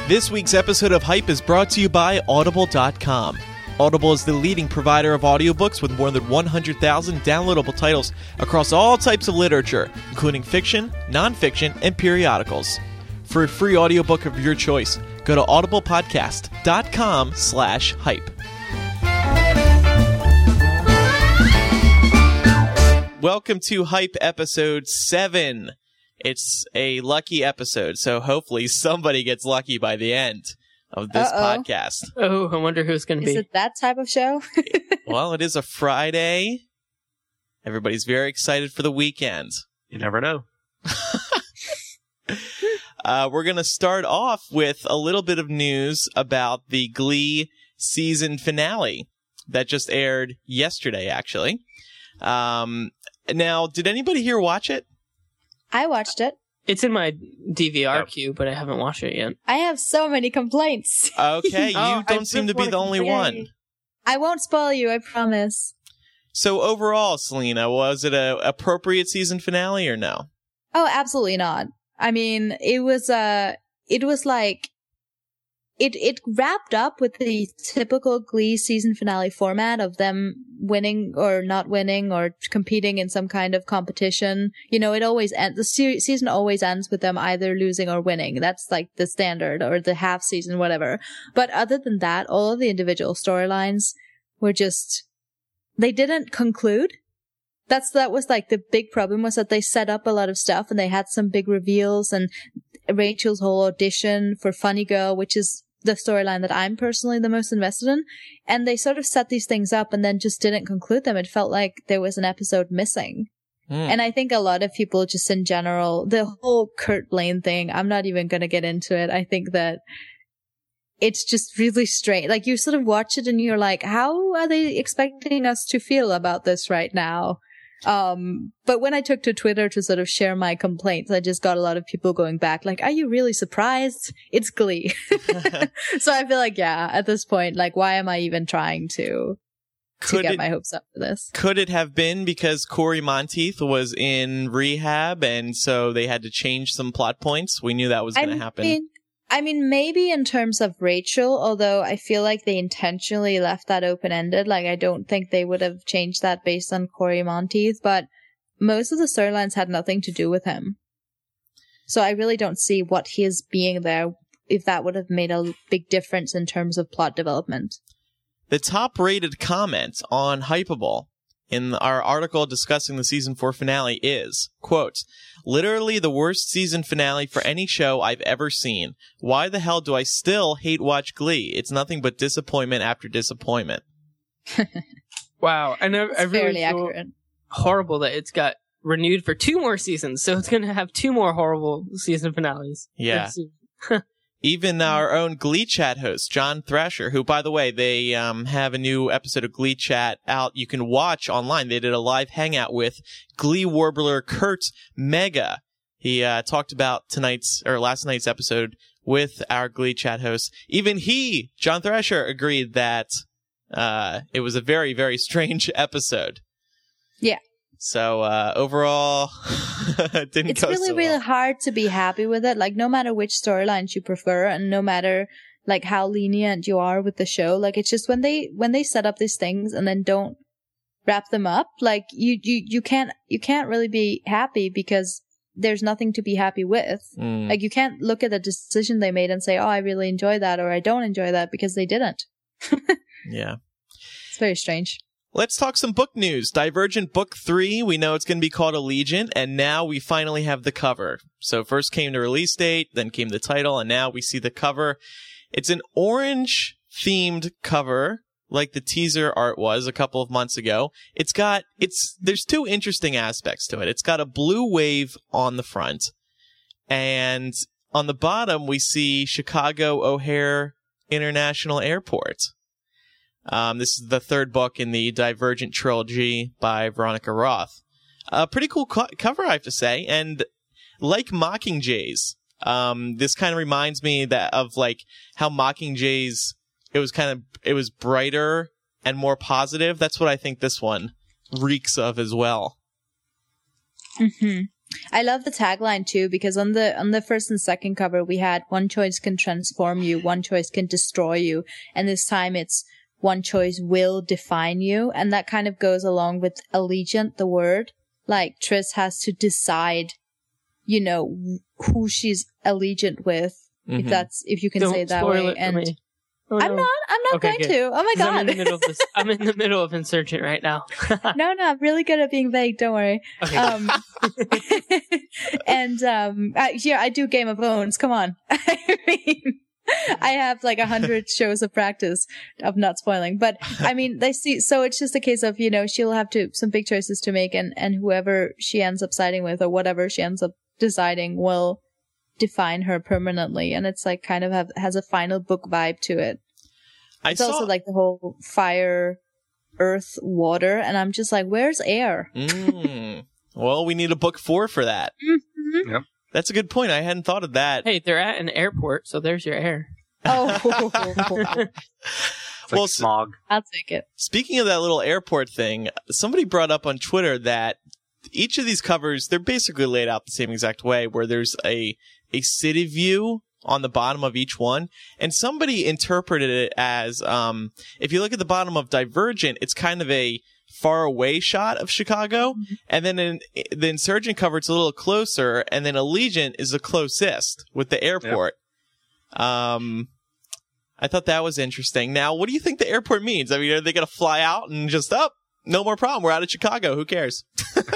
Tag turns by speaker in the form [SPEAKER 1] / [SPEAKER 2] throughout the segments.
[SPEAKER 1] This week's episode of Hype is brought to you by Audible.com. Audible is the leading provider of audiobooks with more than 100,000 downloadable titles across all types of literature, including fiction, nonfiction, and periodicals. For a free audiobook of your choice, go to audiblepodcast.com/hype. Welcome to Hype episode 7. It's a lucky episode, so hopefully somebody gets lucky by the end of this podcast.
[SPEAKER 2] Oh, I wonder who's going to be.
[SPEAKER 3] Is it that type of show?
[SPEAKER 1] Well, it is a Friday. Everybody's very excited for the weekend.
[SPEAKER 4] You never know.
[SPEAKER 1] We're going to start off with a little bit of news about the Glee season finale that just aired yesterday, actually. Now, did anybody here watch it?
[SPEAKER 3] I watched it.
[SPEAKER 2] It's in my DVR queue, but I haven't watched it yet.
[SPEAKER 3] I have so many complaints.
[SPEAKER 1] Okay, you don't seem to be the only one.
[SPEAKER 3] I won't spoil you, I promise.
[SPEAKER 1] So overall, Selena, was it a appropriate season finale or no?
[SPEAKER 3] Oh, absolutely not. I mean, it was like, it wrapped up with the typical Glee season finale format of them winning or not winning or competing in some kind of competition. You know, it always ends, the season always ends with them either losing or winning. That's like the standard, or the half season, whatever. But other than that, all of the individual storylines were just, they didn't conclude. That was like the big problem, was that they set up a lot of stuff and they had some big reveals, and Rachel's whole audition for Funny Girl, which is the storyline that I'm personally the most invested in. And they sort of set these things up and then just didn't conclude them. It felt like there was an episode missing. And I think a lot of people just in general, the whole Kurt Blaine thing, I'm not even going to get into it. I think that it's just really strange. Like, you sort of watch it and you're like, how are they expecting us to feel about this right now? But when I took to Twitter to sort of share my complaints, I just got a lot of people going back like, are you really surprised? It's Glee. So I feel like, yeah, at this point, like, why am I even trying to get my hopes up for this?
[SPEAKER 1] Could it have been because Corey Monteith was in rehab and so they had to change some plot points? We knew that was going to happen.
[SPEAKER 3] I mean, maybe in terms of Rachel, although I feel like they intentionally left that open-ended. Like, I don't think they would have changed that based on Corey Monteith, but most of the storylines had nothing to do with him. So I really don't see what his being there, if that would have made a big difference in terms of plot development.
[SPEAKER 1] The top-rated comment on Hypable in our article discussing the season 4 finale is, quote, "Literally the worst season finale for any show I've ever seen. Why the hell do I still hate watch Glee? It's nothing but disappointment after disappointment."
[SPEAKER 2] Wow. And I really feel horrible that it's got renewed for 2 more seasons, so it's going to have 2 more horrible season finales.
[SPEAKER 1] Yeah. Even our own Glee Chat host, John Thrasher, who, by the way, they have a new episode of Glee Chat out you can watch online. They did a live hangout with Glee Warbler Kurt Mega. He talked about last night's episode with our Glee Chat host. Even he, John Thrasher, agreed that it was a very, very strange episode.
[SPEAKER 3] Yeah.
[SPEAKER 1] So overall, it didn't
[SPEAKER 3] it's
[SPEAKER 1] go
[SPEAKER 3] really,
[SPEAKER 1] so well.
[SPEAKER 3] really hard to be happy with it. Like, no matter which storylines you prefer, and no matter like how lenient you are with the show, like, it's just when they set up these things and then don't wrap them up, like you can't really be happy because there's nothing to be happy with. Like, you can't look at the decision they made and say, oh, I really enjoy that, or I don't enjoy that, because they didn't.
[SPEAKER 1] Yeah.
[SPEAKER 3] It's very strange.
[SPEAKER 1] Let's talk some book news. Divergent Book 3, we know it's going to be called Allegiant, and now we finally have the cover. So first came the release date, then came the title, and now we see the cover. It's an orange-themed cover, like the teaser art was a couple of months ago. There's 2 interesting aspects to it. It's got a blue wave on the front, and on the bottom we see Chicago O'Hare International Airport. This is the 3rd book in the Divergent trilogy by Veronica Roth. A pretty cool cover, I have to say. And like Mockingjays, this kind of reminds me of like how Mockingjays, it was brighter and more positive. That's what I think this one reeks of as well.
[SPEAKER 3] Mm-hmm. I love the tagline too, because on the first and second cover we had one choice can transform you, one choice can destroy you, and this time it's one choice will define you, and that kind of goes along with allegiant, the word. Like Triss has to decide, you know, who she's allegiant with, if you can
[SPEAKER 2] Don't
[SPEAKER 3] say it that
[SPEAKER 2] spoil
[SPEAKER 3] way.
[SPEAKER 2] it for
[SPEAKER 3] And
[SPEAKER 2] me. Oh, no.
[SPEAKER 3] I'm not
[SPEAKER 2] Okay,
[SPEAKER 3] going
[SPEAKER 2] good.
[SPEAKER 3] to. Oh my god.
[SPEAKER 2] I'm in the middle of Insurgent right now.
[SPEAKER 3] No, I'm really good at being vague. Don't worry.
[SPEAKER 2] Okay.
[SPEAKER 3] And here I do Game of Thrones. Come on. I mean, I have like 100 shows of practice of not spoiling. But I mean, so it's just a case of, you know, she'll have some big choices to make, and whoever she ends up siding with or whatever she ends up deciding will define her permanently. And it's like kind of has a final book vibe to it. It's also like the whole fire, earth, water, and I'm just like, where's air?
[SPEAKER 1] Well, we need a book 4 for that.
[SPEAKER 3] Mm-hmm.
[SPEAKER 4] Yep.
[SPEAKER 1] That's a good point. I hadn't thought of that.
[SPEAKER 2] Hey, they're at an airport, so there's your air.
[SPEAKER 3] Oh.
[SPEAKER 4] It's like smog.
[SPEAKER 3] I'll take it.
[SPEAKER 1] Speaking of that little airport thing, somebody brought up on Twitter that each of these covers, they're basically laid out the same exact way, where there's a city view on the bottom of each one, and somebody interpreted it as if you look at the bottom of Divergent, it's kind of a far away shot of Chicago, and then in the Insurgent cover it's a little closer, and then Allegiant is the closest with the airport. Yep. I thought that was interesting. Now, what do you think the airport means? I mean, are they going to fly out and just no more problem, we're out of Chicago, who cares?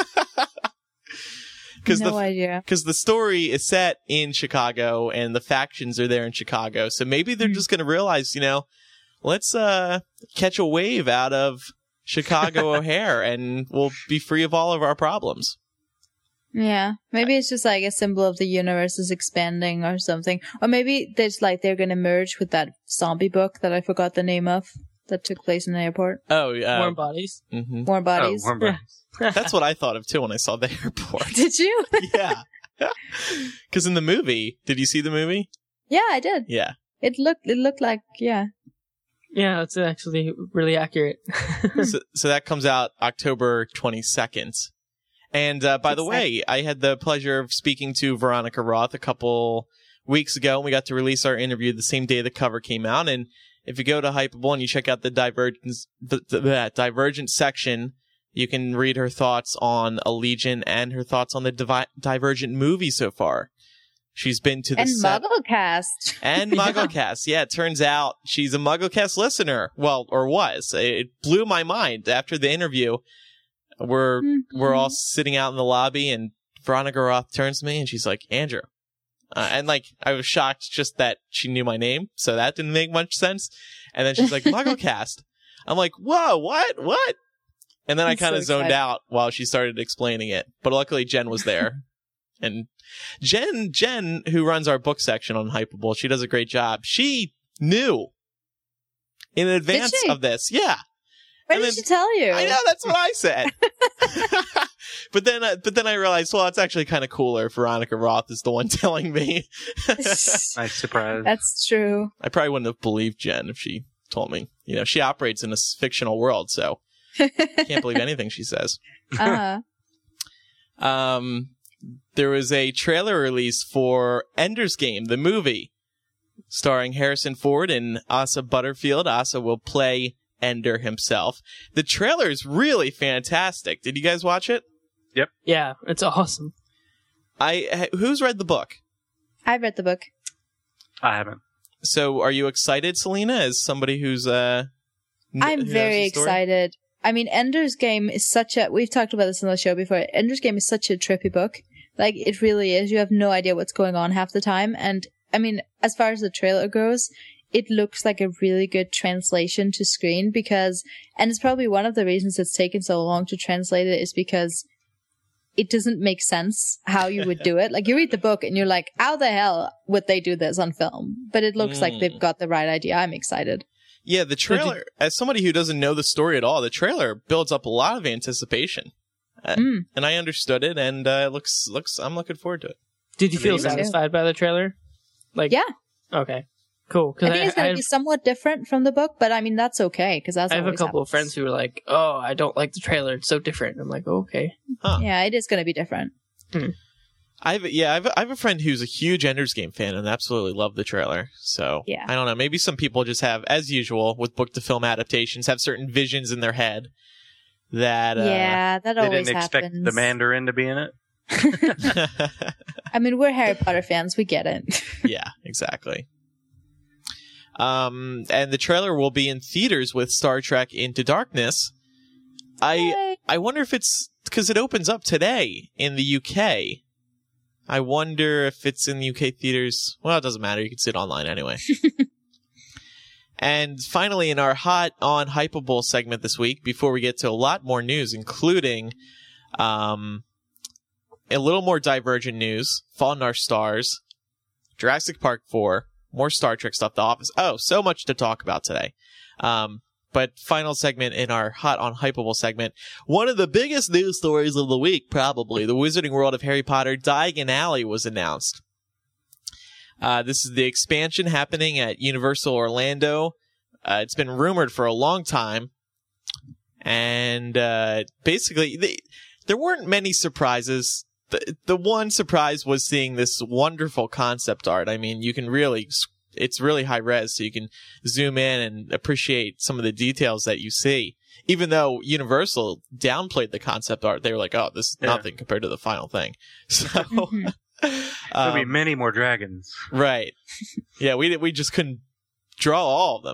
[SPEAKER 3] Idea.
[SPEAKER 1] Because the story is set in Chicago and the factions are there in Chicago. So maybe they're just going to realize, you know, let's catch a wave out of Chicago O'Hare and we'll be free of all of our problems.
[SPEAKER 3] Yeah. Maybe it's just like a symbol of the universe is expanding or something. Or maybe there's like they're going to merge with that zombie book that I forgot the name of that took place in the airport.
[SPEAKER 1] Oh, yeah.
[SPEAKER 2] Warm Bodies.
[SPEAKER 1] Mm-hmm.
[SPEAKER 3] Warm Bodies.
[SPEAKER 4] Oh, Warm Bodies.
[SPEAKER 1] That's what I thought of too when I saw the airport.
[SPEAKER 3] Did you?
[SPEAKER 1] Yeah. Because in the movie, did you see the movie?
[SPEAKER 3] Yeah, I did.
[SPEAKER 1] Yeah.
[SPEAKER 3] It looked like, yeah.
[SPEAKER 2] Yeah, it's actually really accurate.
[SPEAKER 1] So that comes out October 22nd. And by the way, I had the pleasure of speaking to Veronica Roth a couple weeks ago, and we got to release our interview the same day the cover came out. And if you go to Hypable and you check out the Divergent section, you can read her thoughts on Allegiant and her thoughts on the Divergent movie so far. She's been to the set.
[SPEAKER 3] Mugglecast.
[SPEAKER 1] And Mugglecast. Yeah, it turns out she's a Mugglecast listener. Well, or was. It blew my mind after the interview. We're all sitting out in the lobby, and Veronica Roth turns to me, and she's like, Andrew. And like, I was shocked just that she knew my name, so that didn't make much sense. And then she's like, Mugglecast. I'm like, whoa, what? And then I kind of zoned out while she started explaining it. But luckily Jen was there. And Jen, who runs our book section on Hypable, she does a great job. She knew in advance of this. Yeah.
[SPEAKER 3] When did she tell you?
[SPEAKER 1] I know, that's what I said. But then I realized, well, it's actually kind of cooler if Veronica Roth is the one telling me.
[SPEAKER 4] Nice surprise.
[SPEAKER 3] That's true.
[SPEAKER 1] I probably wouldn't have believed Jen if she told me. You know, she operates in a fictional world, so I can't believe anything she says.
[SPEAKER 3] Uh-huh.
[SPEAKER 1] There was a trailer release for Ender's Game, the movie, starring Harrison Ford and Asa Butterfield. Asa will play Ender himself. The trailer is really fantastic. Did you guys watch it?
[SPEAKER 4] Yep.
[SPEAKER 2] Yeah, it's awesome.
[SPEAKER 1] Who's read the book?
[SPEAKER 3] I've read the book.
[SPEAKER 4] I haven't.
[SPEAKER 1] So are you excited, Selena, as somebody who's
[SPEAKER 3] I'm very excited. I mean, Ender's Game is we've talked about this on the show before. Ender's Game is such a trippy book. Like, it really is. You have no idea what's going on half the time. And I mean, as far as the trailer goes, it looks like a really good translation to screen and it's probably one of the reasons it's taken so long to translate it is because it doesn't make sense how you would do it. Like, you read the book and you're like, how the hell would they do this on film? But it looks like they've got the right idea. I'm excited.
[SPEAKER 1] Yeah, the trailer, as somebody who doesn't know the story at all, the trailer builds up a lot of anticipation. And I understood it, and I'm looking forward to it.
[SPEAKER 2] Did you feel satisfied by the trailer? Like, yeah. Okay. Cool.
[SPEAKER 3] I think it's going to be somewhat different from the book, but I mean, that's okay, because I
[SPEAKER 2] have a couple of friends who were like, oh, I don't like the trailer. It's so different. I'm like, oh, okay.
[SPEAKER 3] Huh. Yeah, it is going to be different.
[SPEAKER 1] I have a friend who's a huge Ender's Game fan and absolutely loved the trailer. So
[SPEAKER 3] yeah.
[SPEAKER 1] I don't know. Maybe some people just have, as usual with book to film adaptations, have certain visions in their head that
[SPEAKER 3] that always
[SPEAKER 4] they didn't expect the Mandarin to be in it.
[SPEAKER 3] I mean, we're Harry Potter fans. We get it.
[SPEAKER 1] Yeah, exactly. And the trailer will be in theaters with Star Trek Into Darkness. I wonder if it's because it opens up today in the UK. I wonder if it's in the UK theaters. Well, it doesn't matter. You can see it online anyway. And finally, in our Hot on Hypable segment this week, before we get to a lot more news, including a little more Divergent news, Fault in Our Stars, Jurassic Park 4, more Star Trek stuff, The Office. Oh, so much to talk about today. But final segment in our Hot on Hypable segment. One of the biggest news stories of the week, probably, the Wizarding World of Harry Potter Diagon Alley was announced. This is the expansion happening at Universal Orlando. It's been rumored for a long time. And basically, there weren't many surprises. The one surprise was seeing this wonderful concept art. I mean, you can really... It's really high res, so you can zoom in and appreciate some of the details that you see. Even though Universal downplayed the concept art, they were like, "Oh, this is nothing compared to the final thing." So
[SPEAKER 4] there'll be many more dragons,
[SPEAKER 1] right? Yeah, we just couldn't draw all of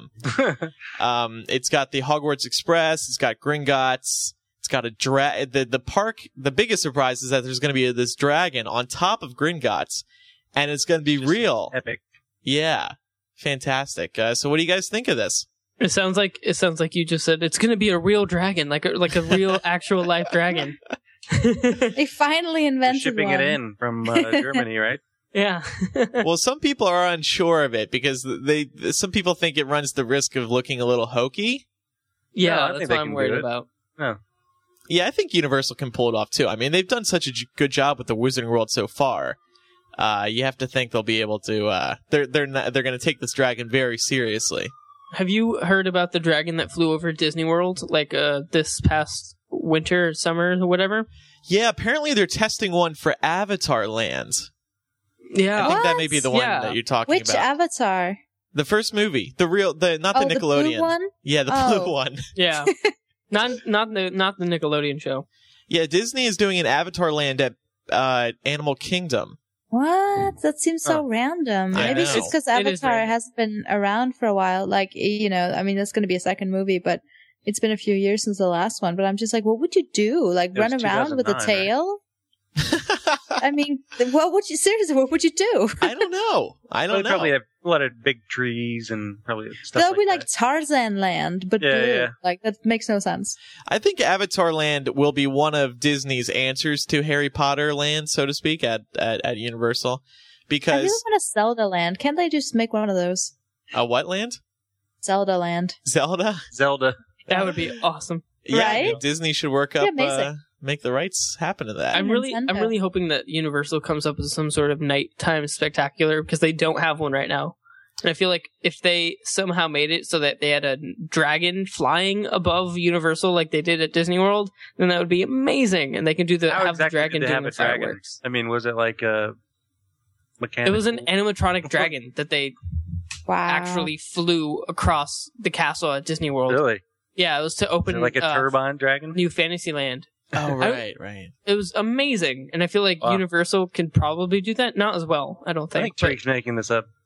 [SPEAKER 1] them. It's got the Hogwarts Express. It's got Gringotts. It's got a the park. The biggest surprise is that there's going to be this dragon on top of Gringotts, and it's going to be real.
[SPEAKER 4] Epic.
[SPEAKER 1] Yeah, fantastic. So what do you guys think of this?
[SPEAKER 2] It sounds like you just said it's going to be a real dragon, like a real actual life dragon.
[SPEAKER 3] They finally invented
[SPEAKER 4] shipping
[SPEAKER 3] one.
[SPEAKER 4] it in from Germany, right?
[SPEAKER 2] Yeah.
[SPEAKER 1] Well, some people are unsure of it because some people think it runs the risk of looking a little hokey.
[SPEAKER 2] Yeah, that's what I'm worried about.
[SPEAKER 4] Oh.
[SPEAKER 1] Yeah, I think Universal can pull it off too. I mean, they've done such a good job with the Wizarding World so far. You have to think they'll be able to. They're going to take this dragon very seriously.
[SPEAKER 2] Have you heard about the dragon that flew over Disney World, like this past winter, summer, or whatever?
[SPEAKER 1] Yeah, apparently they're testing one for Avatar Land.
[SPEAKER 2] Yeah,
[SPEAKER 1] I think that may be the one that you're talking about.
[SPEAKER 3] Which Avatar?
[SPEAKER 1] The first movie, not the Nickelodeon
[SPEAKER 3] the blue one?
[SPEAKER 1] Yeah, the blue one.
[SPEAKER 2] Yeah, not the Nickelodeon show.
[SPEAKER 1] Yeah, Disney is doing an Avatar Land at Animal Kingdom.
[SPEAKER 3] What? That seems so random. Maybe it's just because Avatar hasn't been around for a while. Like, I mean, that's going to be a second movie, but it's been a few years since the last one. But I'm just like, what would you do? Like, run around with a tail? Right? I mean, what would you do?
[SPEAKER 1] I don't know.
[SPEAKER 4] They'll probably have a lot of big trees and probably stuff
[SPEAKER 3] That'll be like Tarzan Land, but blue.
[SPEAKER 4] Yeah.
[SPEAKER 3] Like, that makes no sense.
[SPEAKER 1] I think Avatar Land will be one of Disney's answers to Harry Potter Land, so to speak, at Universal. Because
[SPEAKER 3] I really want a Zelda Land. Can't they just make one of those?
[SPEAKER 1] A what land?
[SPEAKER 3] Zelda Land.
[SPEAKER 1] Zelda?
[SPEAKER 2] That would be awesome.
[SPEAKER 1] Yeah,
[SPEAKER 3] right?
[SPEAKER 1] Disney should work up, make the rights happen to that.
[SPEAKER 2] I'm really hoping that Universal comes up with some sort of nighttime spectacular because they don't have one right now. And I feel like if they somehow made it so that they had a dragon flying above Universal like they did at Disney World, then that would be amazing. And they can do the dragon doing the fireworks.
[SPEAKER 4] I mean, was it like a mechanical?
[SPEAKER 2] It was an animatronic dragon that they actually flew across the castle at Disney World.
[SPEAKER 4] Really?
[SPEAKER 2] Yeah, it was to open
[SPEAKER 4] like a turbine dragon?
[SPEAKER 2] New Fantasyland.
[SPEAKER 1] Oh, right.
[SPEAKER 2] It was amazing, and I feel like Universal can probably do that. Not as well, I don't think.
[SPEAKER 4] I think Drake's making this up.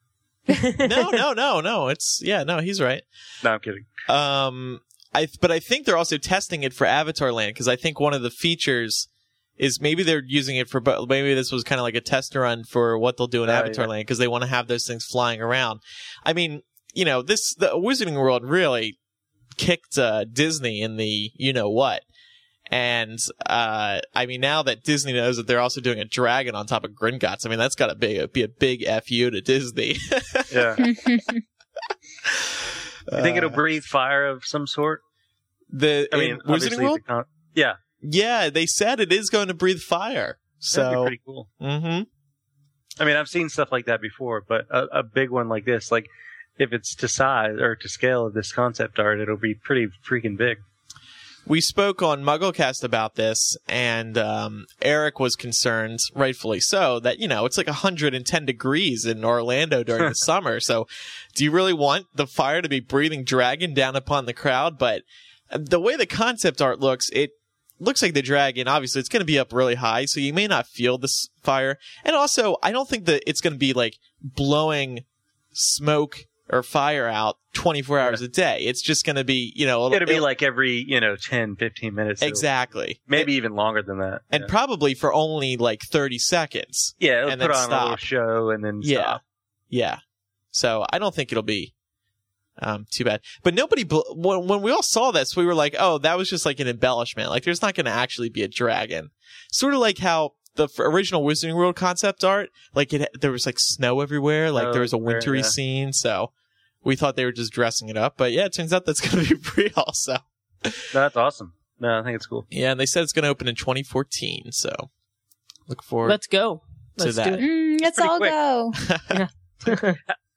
[SPEAKER 1] No. He's right.
[SPEAKER 4] No, I'm kidding.
[SPEAKER 1] But I think they're also testing it for Avatar Land because I think one of the features is maybe they're using it for, maybe this was kind of like a test run for what they'll do in Avatar Land because they want to have those things flying around. I mean, the Wizarding World really kicked Disney in the you-know-what. And, I mean, now that Disney knows that they're also doing a dragon on top of Gringotts, I mean, that's got to be a big FU to Disney.
[SPEAKER 4] Yeah. You think it'll breathe fire of some sort?
[SPEAKER 1] Wizarding World?
[SPEAKER 4] Yeah.
[SPEAKER 1] Yeah, they said it is going to breathe fire. So
[SPEAKER 4] that'd be pretty cool.
[SPEAKER 1] Mm-hmm.
[SPEAKER 4] I mean, I've seen stuff like that before, but a big one like this, like, if it's to size or to scale of this concept art, it'll be pretty freaking big.
[SPEAKER 1] We spoke on MuggleCast about this, and Eric was concerned, rightfully so, that, it's like 110 degrees in Orlando during the summer. So do you really want the fire to be breathing dragon down upon the crowd? But the way the concept art looks, it looks like the dragon, obviously, it's going to be up really high, so you may not feel this fire. And also, I don't think that it's going to be like blowing smoke or fire out 24 hours a day. It's just going to be,
[SPEAKER 4] it'll be like every, 10, 15 minutes.
[SPEAKER 1] Exactly.
[SPEAKER 4] Maybe even longer than that.
[SPEAKER 1] And probably for only like 30 seconds.
[SPEAKER 4] Yeah, it'll
[SPEAKER 1] and
[SPEAKER 4] put
[SPEAKER 1] then
[SPEAKER 4] on
[SPEAKER 1] stop.
[SPEAKER 4] a little show and then stop.
[SPEAKER 1] Yeah. So I don't think it'll be too bad. But nobody, when we all saw this, we were like, oh, that was just like an embellishment. Like there's not going to actually be a dragon. Sort of like how the original Wizarding World concept art, like there was like snow everywhere, like there was a wintry scene. So we thought they were just dressing it up, but yeah, it turns out that's going to be real. So
[SPEAKER 4] no, that's awesome. No, I think it's cool.
[SPEAKER 1] Yeah, and they said it's going to open in 2014. So look forward.
[SPEAKER 2] Let's go.
[SPEAKER 1] Let's
[SPEAKER 2] do
[SPEAKER 1] that.
[SPEAKER 2] it.
[SPEAKER 3] Let's all go.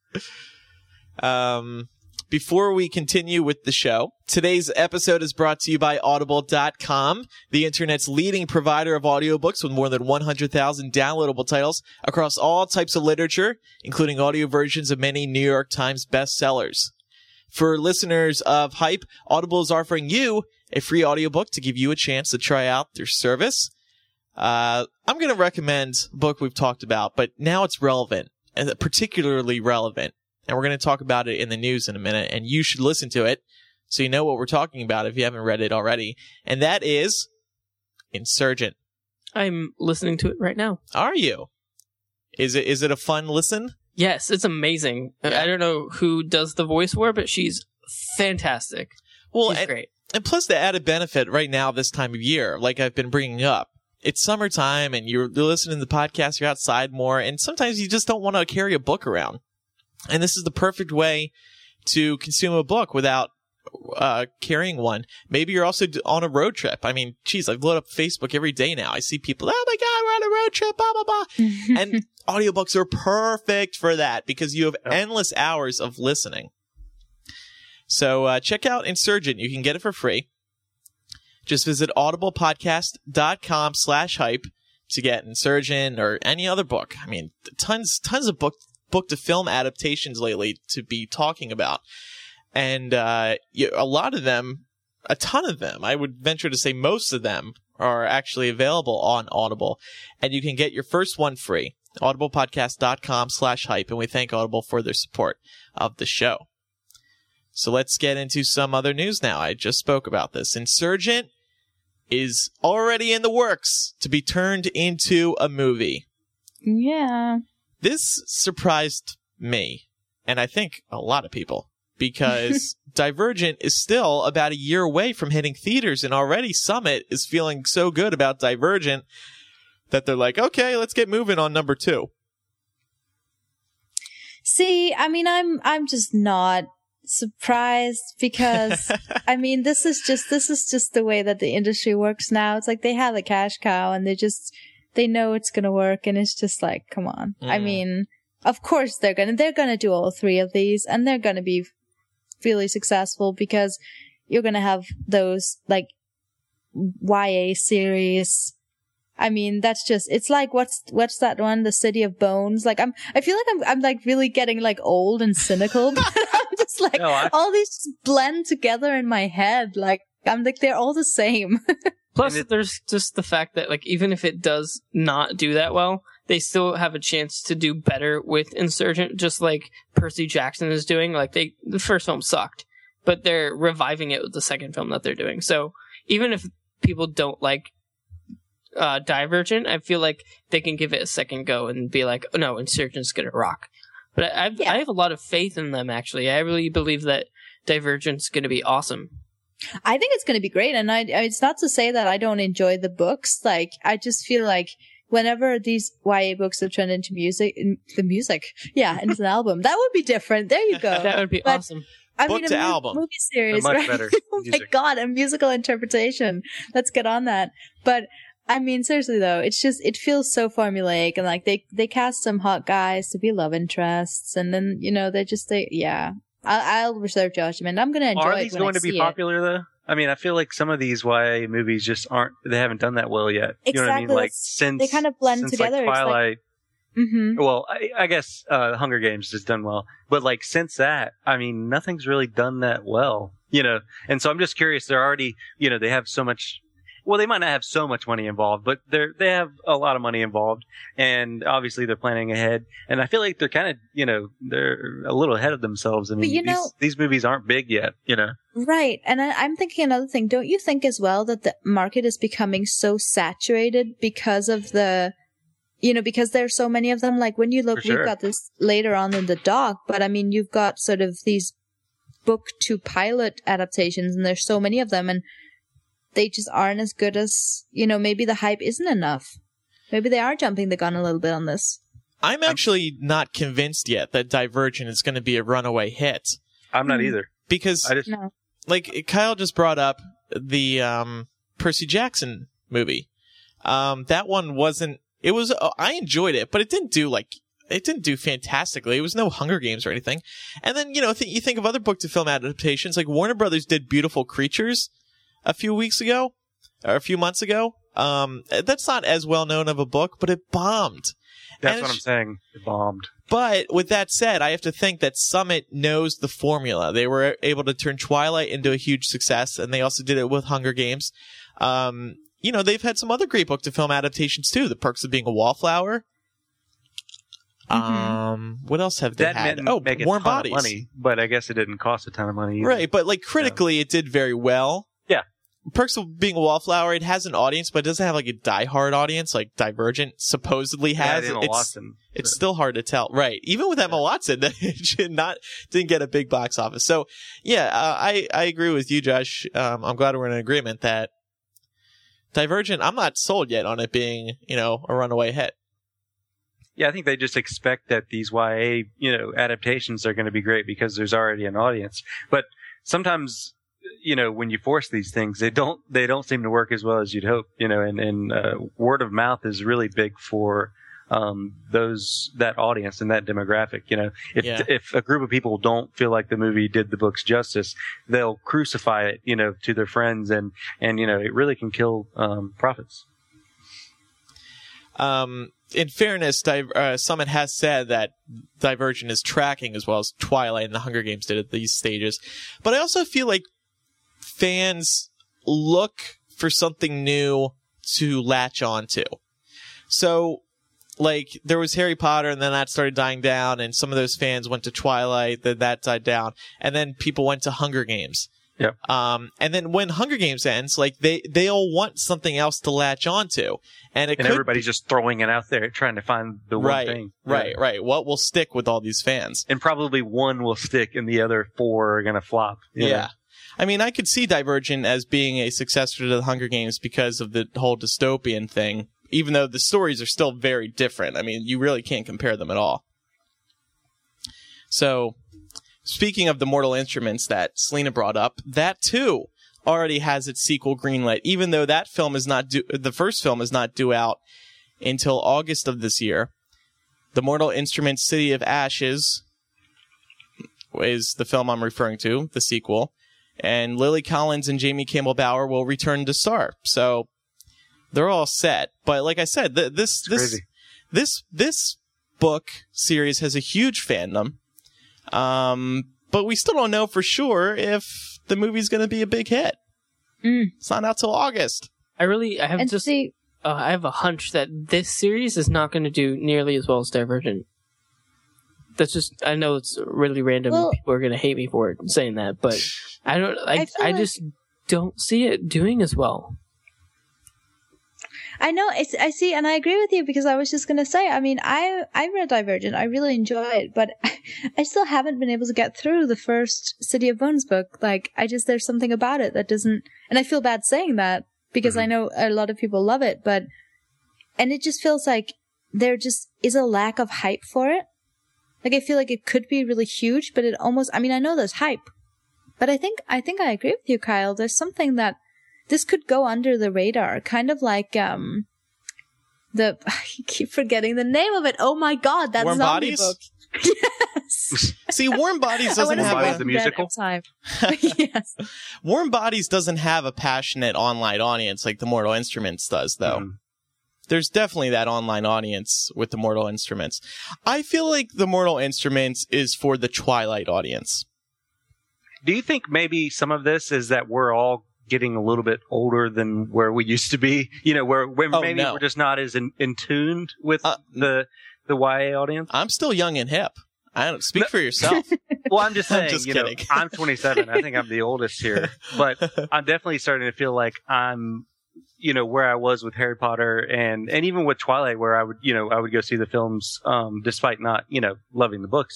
[SPEAKER 1] Before we continue with the show, today's episode is brought to you by Audible.com, the internet's leading provider of audiobooks with more than 100,000 downloadable titles across all types of literature, including audio versions of many New York Times bestsellers. For listeners of Hype, Audible is offering you a free audiobook to give you a chance to try out their service. I'm going to recommend a book we've talked about, but now it's relevant, and particularly relevant. And we're going to talk about it in the news in a minute, and you should listen to it so you know what we're talking about if you haven't read it already. And that is Insurgent.
[SPEAKER 2] I'm listening to it right now.
[SPEAKER 1] Are you? Is it a fun listen?
[SPEAKER 2] Yes, it's amazing. I don't know who does the voice for, but she's fantastic.
[SPEAKER 1] Well,
[SPEAKER 2] she's great.
[SPEAKER 1] And plus the added benefit right now this time of year, like I've been bringing up, it's summertime and you're listening to the podcast, you're outside more, and sometimes you just don't want to carry a book around. And this is the perfect way to consume a book without carrying one. Maybe you're also on a road trip. I mean, geez, I've loaded up Facebook every day now. I see people, oh my God, we're on a road trip, blah, blah, blah. And audiobooks are perfect for that because you have endless hours of listening. So check out Insurgent. You can get it for free. Just visit audiblepodcast.com/hype to get Insurgent or any other book. I mean, tons of book to film adaptations lately to be talking about. And a lot of them, a ton of them, I would venture to say most of them are actually available on Audible. And you can get your first one free. audiblepodcast.com/hype. And we thank Audible for their support of the show. So let's get into some other news now. I just spoke about this. Insurgent is already in the works to be turned into a movie.
[SPEAKER 3] Yeah.
[SPEAKER 1] This surprised me, and I think a lot of people, because Divergent is still about a year away from hitting theaters, and already Summit is feeling so good about Divergent that they're like, okay, let's get moving on number 2.
[SPEAKER 3] See, I mean, I'm just not surprised because I mean, this is just the way that the industry works now. It's like they have a cash cow and they know it's gonna work, and it's just like, come on. I mean, of course they're gonna do all 3 of these, and they're gonna be really successful because you're gonna have those like YA series. I mean, that's just, it's like, what's that one? The City of Bones. Like, I feel like I'm like really getting like old and cynical. But I'm just like, all these just blend together in my head. Like, I'm like, they're all the same.
[SPEAKER 2] Plus, there's just the fact that, like, even if it does not do that well, they still have a chance to do better with Insurgent, just like Percy Jackson is doing. Like, the first film sucked, but they're reviving it with the second film that they're doing. So, even if people don't like Divergent, I feel like they can give it a second go and be like, oh no, Insurgent's gonna rock. But I have a lot of faith in them, actually. I really believe that Divergent's gonna be awesome.
[SPEAKER 3] I think it's going to be great. And it's not to say that I don't enjoy the books. Like, I just feel like whenever these YA books have turned into music, into an album, that would be different. There you go.
[SPEAKER 2] That would be awesome.
[SPEAKER 3] I
[SPEAKER 1] Book
[SPEAKER 3] mean,
[SPEAKER 1] to album.
[SPEAKER 3] Movie series,
[SPEAKER 4] much
[SPEAKER 3] right?
[SPEAKER 4] better
[SPEAKER 3] Oh my
[SPEAKER 4] music.
[SPEAKER 3] God, a musical interpretation. Let's get on that. But I mean, seriously though, it's just, it feels so formulaic, and like they cast some hot guys to be love interests, and then, I'll reserve judgment. I'm gonna enjoy it.
[SPEAKER 4] Are these going to be popular though? I mean, I feel like some of these YA movies just they haven't done that well yet. You know what I mean?
[SPEAKER 3] Exactly.
[SPEAKER 4] Like since
[SPEAKER 3] they kind of blend
[SPEAKER 4] since
[SPEAKER 3] together.
[SPEAKER 4] Like Twilight.
[SPEAKER 3] Mm-hmm.
[SPEAKER 4] Well, I guess Hunger Games has done well, but like since that, I mean, nothing's really done that well, you know. And so I'm just curious. They're already, you know, they have so much. Well, they might not have so much money involved, but they have a lot of money involved, and obviously they're planning ahead. And I feel like they're kind of, you know, they're a little ahead of themselves. I mean, these movies aren't big yet, you know.
[SPEAKER 3] Right, and I'm thinking another thing. Don't you think as well that the market is becoming so saturated because of because there's so many of them? Like when you look, we've got this later on in the doc, but I mean, you've got sort of these book to pilot adaptations, and there's so many of them, and they just aren't as good as, maybe the hype isn't enough. Maybe they are jumping the gun a little bit on this.
[SPEAKER 1] I'm actually not convinced yet that Divergent is going to be a runaway hit.
[SPEAKER 4] I'm not either.
[SPEAKER 1] Because, like Kyle just brought up the Percy Jackson movie. That one wasn't. I enjoyed it, but it didn't do fantastically. It was no Hunger Games or anything. And then, you think of other book to film adaptations, like Warner Brothers did Beautiful Creatures a few months ago. That's not as well known of a book, but it bombed.
[SPEAKER 4] That's what I'm saying. It bombed.
[SPEAKER 1] But with that said, I have to think that Summit knows the formula. They were able to turn Twilight into a huge success, and they also did it with Hunger Games. They've had some other great book to film adaptations too. The Perks of Being a Wallflower.
[SPEAKER 3] Mm-hmm.
[SPEAKER 1] What else have they had? Warm Bodies.
[SPEAKER 4] Money, but I guess it didn't cost a ton of money either.
[SPEAKER 1] Right, but like critically, it did very well.
[SPEAKER 4] Yeah.
[SPEAKER 1] Perks of Being a Wallflower, it has an audience, but it doesn't have like a diehard audience like Divergent supposedly has.
[SPEAKER 4] Emma Watson.
[SPEAKER 1] It's still hard to tell. Right. Even with Emma Watson, it didn't get a big box office. So, yeah, I agree with you, Josh. I'm glad we're in agreement that Divergent, I'm not sold yet on it being, a runaway hit.
[SPEAKER 4] Yeah, I think they just expect that these YA, adaptations are going to be great because there's already an audience. But sometimes, when you force these things, they don't seem to work as well as you'd hope, and word of mouth is really big for that audience and that demographic. If a group of people don't feel like the movie did the books justice, they'll crucify it, to their friends, and it really can kill profits.
[SPEAKER 1] In fairness, Summit has said that Divergent is tracking as well as Twilight and the Hunger Games did at these stages. But I also feel like fans look for something new to latch on to. So, like, there was Harry Potter, and then that started dying down, and some of those fans went to Twilight, then that died down, and then people went to Hunger Games.
[SPEAKER 4] Yep.
[SPEAKER 1] And then when Hunger Games ends, like, they all want something else to latch onto. And
[SPEAKER 4] everybody's just throwing it out there, trying to find the one thing.
[SPEAKER 1] Right. What will stick with all these fans?
[SPEAKER 4] And probably one will stick, and the other four are going to flop.
[SPEAKER 1] Yeah.
[SPEAKER 4] know?
[SPEAKER 1] I mean, I could see Divergent as being a successor to the Hunger Games because of the whole dystopian thing, even though the stories are still very different. I mean, you really can't compare them at all. So, speaking of the Mortal Instruments that Selena brought up, that too already has its sequel greenlit, even though that film is not the first film is not due out until August of this year. The Mortal Instruments City of Ashes is the film I'm referring to, the sequel. And Lily Collins and Jamie Campbell Bower will return to star. So they're all set. But like I said, this book series has a huge fandom. But we still don't know for sure if the movie's going to be a big hit. It's not out till August. I
[SPEAKER 2] have a hunch that this series is not going to do nearly as well as Divergent. That's just, I know it's really random.
[SPEAKER 3] Well,
[SPEAKER 2] people are going to hate me for saying that, but I just don't see it doing as well.
[SPEAKER 3] I know, I see, and I agree with you, because I was just going to say, I mean, I read Divergent, I really enjoy it, but I still haven't been able to get through the first City of Bones book. Like, there's something about it that doesn't, and I feel bad saying that, because I know a lot of people love it, and it just feels like there just is a lack of hype for it. Like, I feel like it could be really huge, but it almost, I mean, I know there's hype, but I think I agree with you, Kyle. There's something that this could go under the radar, kind of like, I keep forgetting the name of it. Oh my god, that
[SPEAKER 1] Warm
[SPEAKER 3] zombie
[SPEAKER 1] Bodies?
[SPEAKER 3] book. Yes. Yes.
[SPEAKER 1] See, Warm Bodies
[SPEAKER 3] I
[SPEAKER 1] doesn't
[SPEAKER 3] wanna
[SPEAKER 1] have
[SPEAKER 4] Bodies
[SPEAKER 3] see
[SPEAKER 4] the
[SPEAKER 3] Walking Dead
[SPEAKER 4] musical?
[SPEAKER 3] every time. Yes.
[SPEAKER 1] Warm Bodies doesn't have a passionate online audience like the Mortal Instruments does, though.
[SPEAKER 4] Mhm.
[SPEAKER 1] There's definitely that online audience with the Mortal Instruments. I feel like the Mortal Instruments is for the Twilight audience.
[SPEAKER 4] Do you think maybe some of this is that we're all getting a little bit older than where we used to be? You know, where maybe
[SPEAKER 1] no.
[SPEAKER 4] we're just not as in tuned with the YA audience?
[SPEAKER 1] I'm still young and hip. I don't speak for yourself.
[SPEAKER 4] Well, I'm just saying,
[SPEAKER 1] I'm just
[SPEAKER 4] you know,
[SPEAKER 1] kidding.
[SPEAKER 4] I'm 27. I think I'm the oldest here, but I'm definitely starting to feel like I'm, you know, where I was with Harry Potter and even with Twilight, where I would go see the films, despite not, you know, loving the books.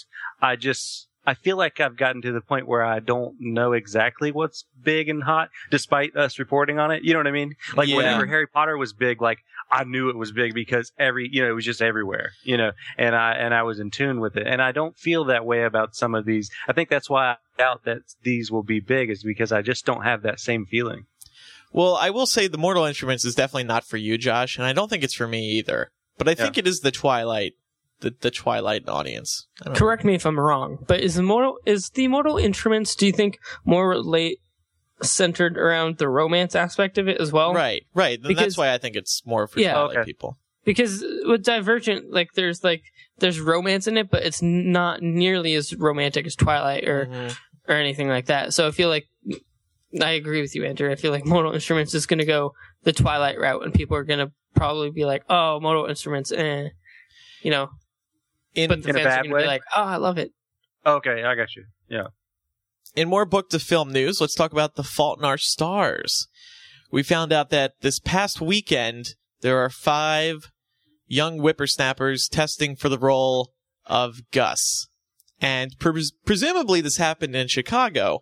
[SPEAKER 4] I feel like I've gotten to the point where I don't know exactly what's big and hot, despite us reporting on it. You know what I mean? Like
[SPEAKER 1] Yeah.
[SPEAKER 4] whenever Harry Potter was big, like I knew it was big because it was just everywhere, you know, and I was in tune with it. And I don't feel that way about some of these. I think that's why I doubt that these will be big, is because I just don't have that same feeling.
[SPEAKER 1] Well, I will say the Mortal Instruments is definitely not for you, Josh, and I don't think it's for me either. But I think it is the Twilight, the Twilight audience. I don't know.
[SPEAKER 2] Correct me if I'm wrong, but is the Mortal Instruments, do you think, more centered around the romance aspect of it as well?
[SPEAKER 1] Right. Then
[SPEAKER 2] Because-
[SPEAKER 1] that's why I think it's more for
[SPEAKER 2] Yeah.
[SPEAKER 1] Twilight
[SPEAKER 4] Okay.
[SPEAKER 1] people.
[SPEAKER 2] Because with Divergent, there's romance in it, but it's not nearly as romantic as Twilight or anything like that. So I feel like I agree with you, Andrew. I feel like Mortal Instruments is going to go the Twilight route, and people are going to probably be like, "Oh, Mortal Instruments, you know." But the
[SPEAKER 4] In a
[SPEAKER 2] fans are
[SPEAKER 4] bad
[SPEAKER 2] going to
[SPEAKER 4] way?
[SPEAKER 2] be like, "Oh, I love it."
[SPEAKER 4] Okay, I got you. Yeah.
[SPEAKER 1] In more book to film news, let's talk about The Fault in Our Stars. We found out that this past weekend, there are 5 young whippersnappers testing for the role of Gus. And presumably this happened in Chicago,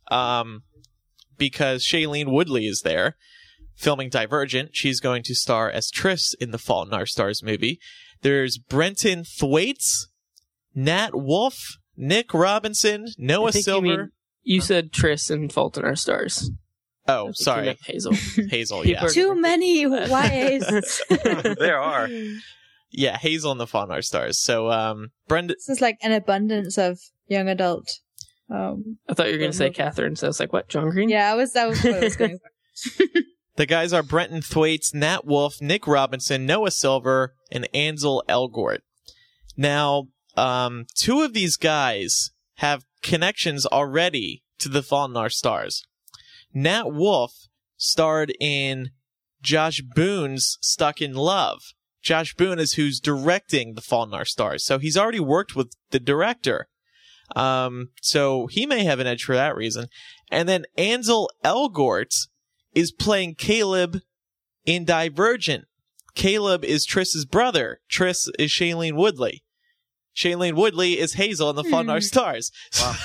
[SPEAKER 1] because Shailene Woodley is there filming Divergent. She's going to star as Triss in the Fault in Our Stars movie. There's Brenton Thwaites, Nat Wolff, Nick Robinson, Noah
[SPEAKER 2] I think
[SPEAKER 1] Silver.
[SPEAKER 2] You said Triss and Fault in Our Stars. I
[SPEAKER 1] Oh,
[SPEAKER 2] think you
[SPEAKER 1] sorry.
[SPEAKER 2] meant Hazel.
[SPEAKER 1] Hazel,
[SPEAKER 2] People
[SPEAKER 1] yeah.
[SPEAKER 2] are-
[SPEAKER 3] Too many YAs.
[SPEAKER 4] There are.
[SPEAKER 1] Yeah, Hazel in the Fault in Our Stars. So, Brenda,
[SPEAKER 3] This is like an abundance of young adult.
[SPEAKER 2] I thought you were going to say Catherine, so I was like, what, John Green?
[SPEAKER 3] Yeah, that was what I was going for.
[SPEAKER 1] the guys are Brenton Thwaites, Nat Wolff, Nick Robinson, Noah Silver, and Ansel Elgort. Now, 2 of these guys have connections already to the Fault in Our Stars. Nat Wolff starred in Josh Boone's Stuck in Love. Josh Boone is who's directing The Fault in Our Stars, so he's already worked with the director. So he may have an edge for that reason. And then Ansel Elgort is playing Caleb in Divergent. Caleb is Triss's brother. Triss is Shailene Woodley. Shailene Woodley is Hazel in The Fault in Our Stars.
[SPEAKER 4] Wow.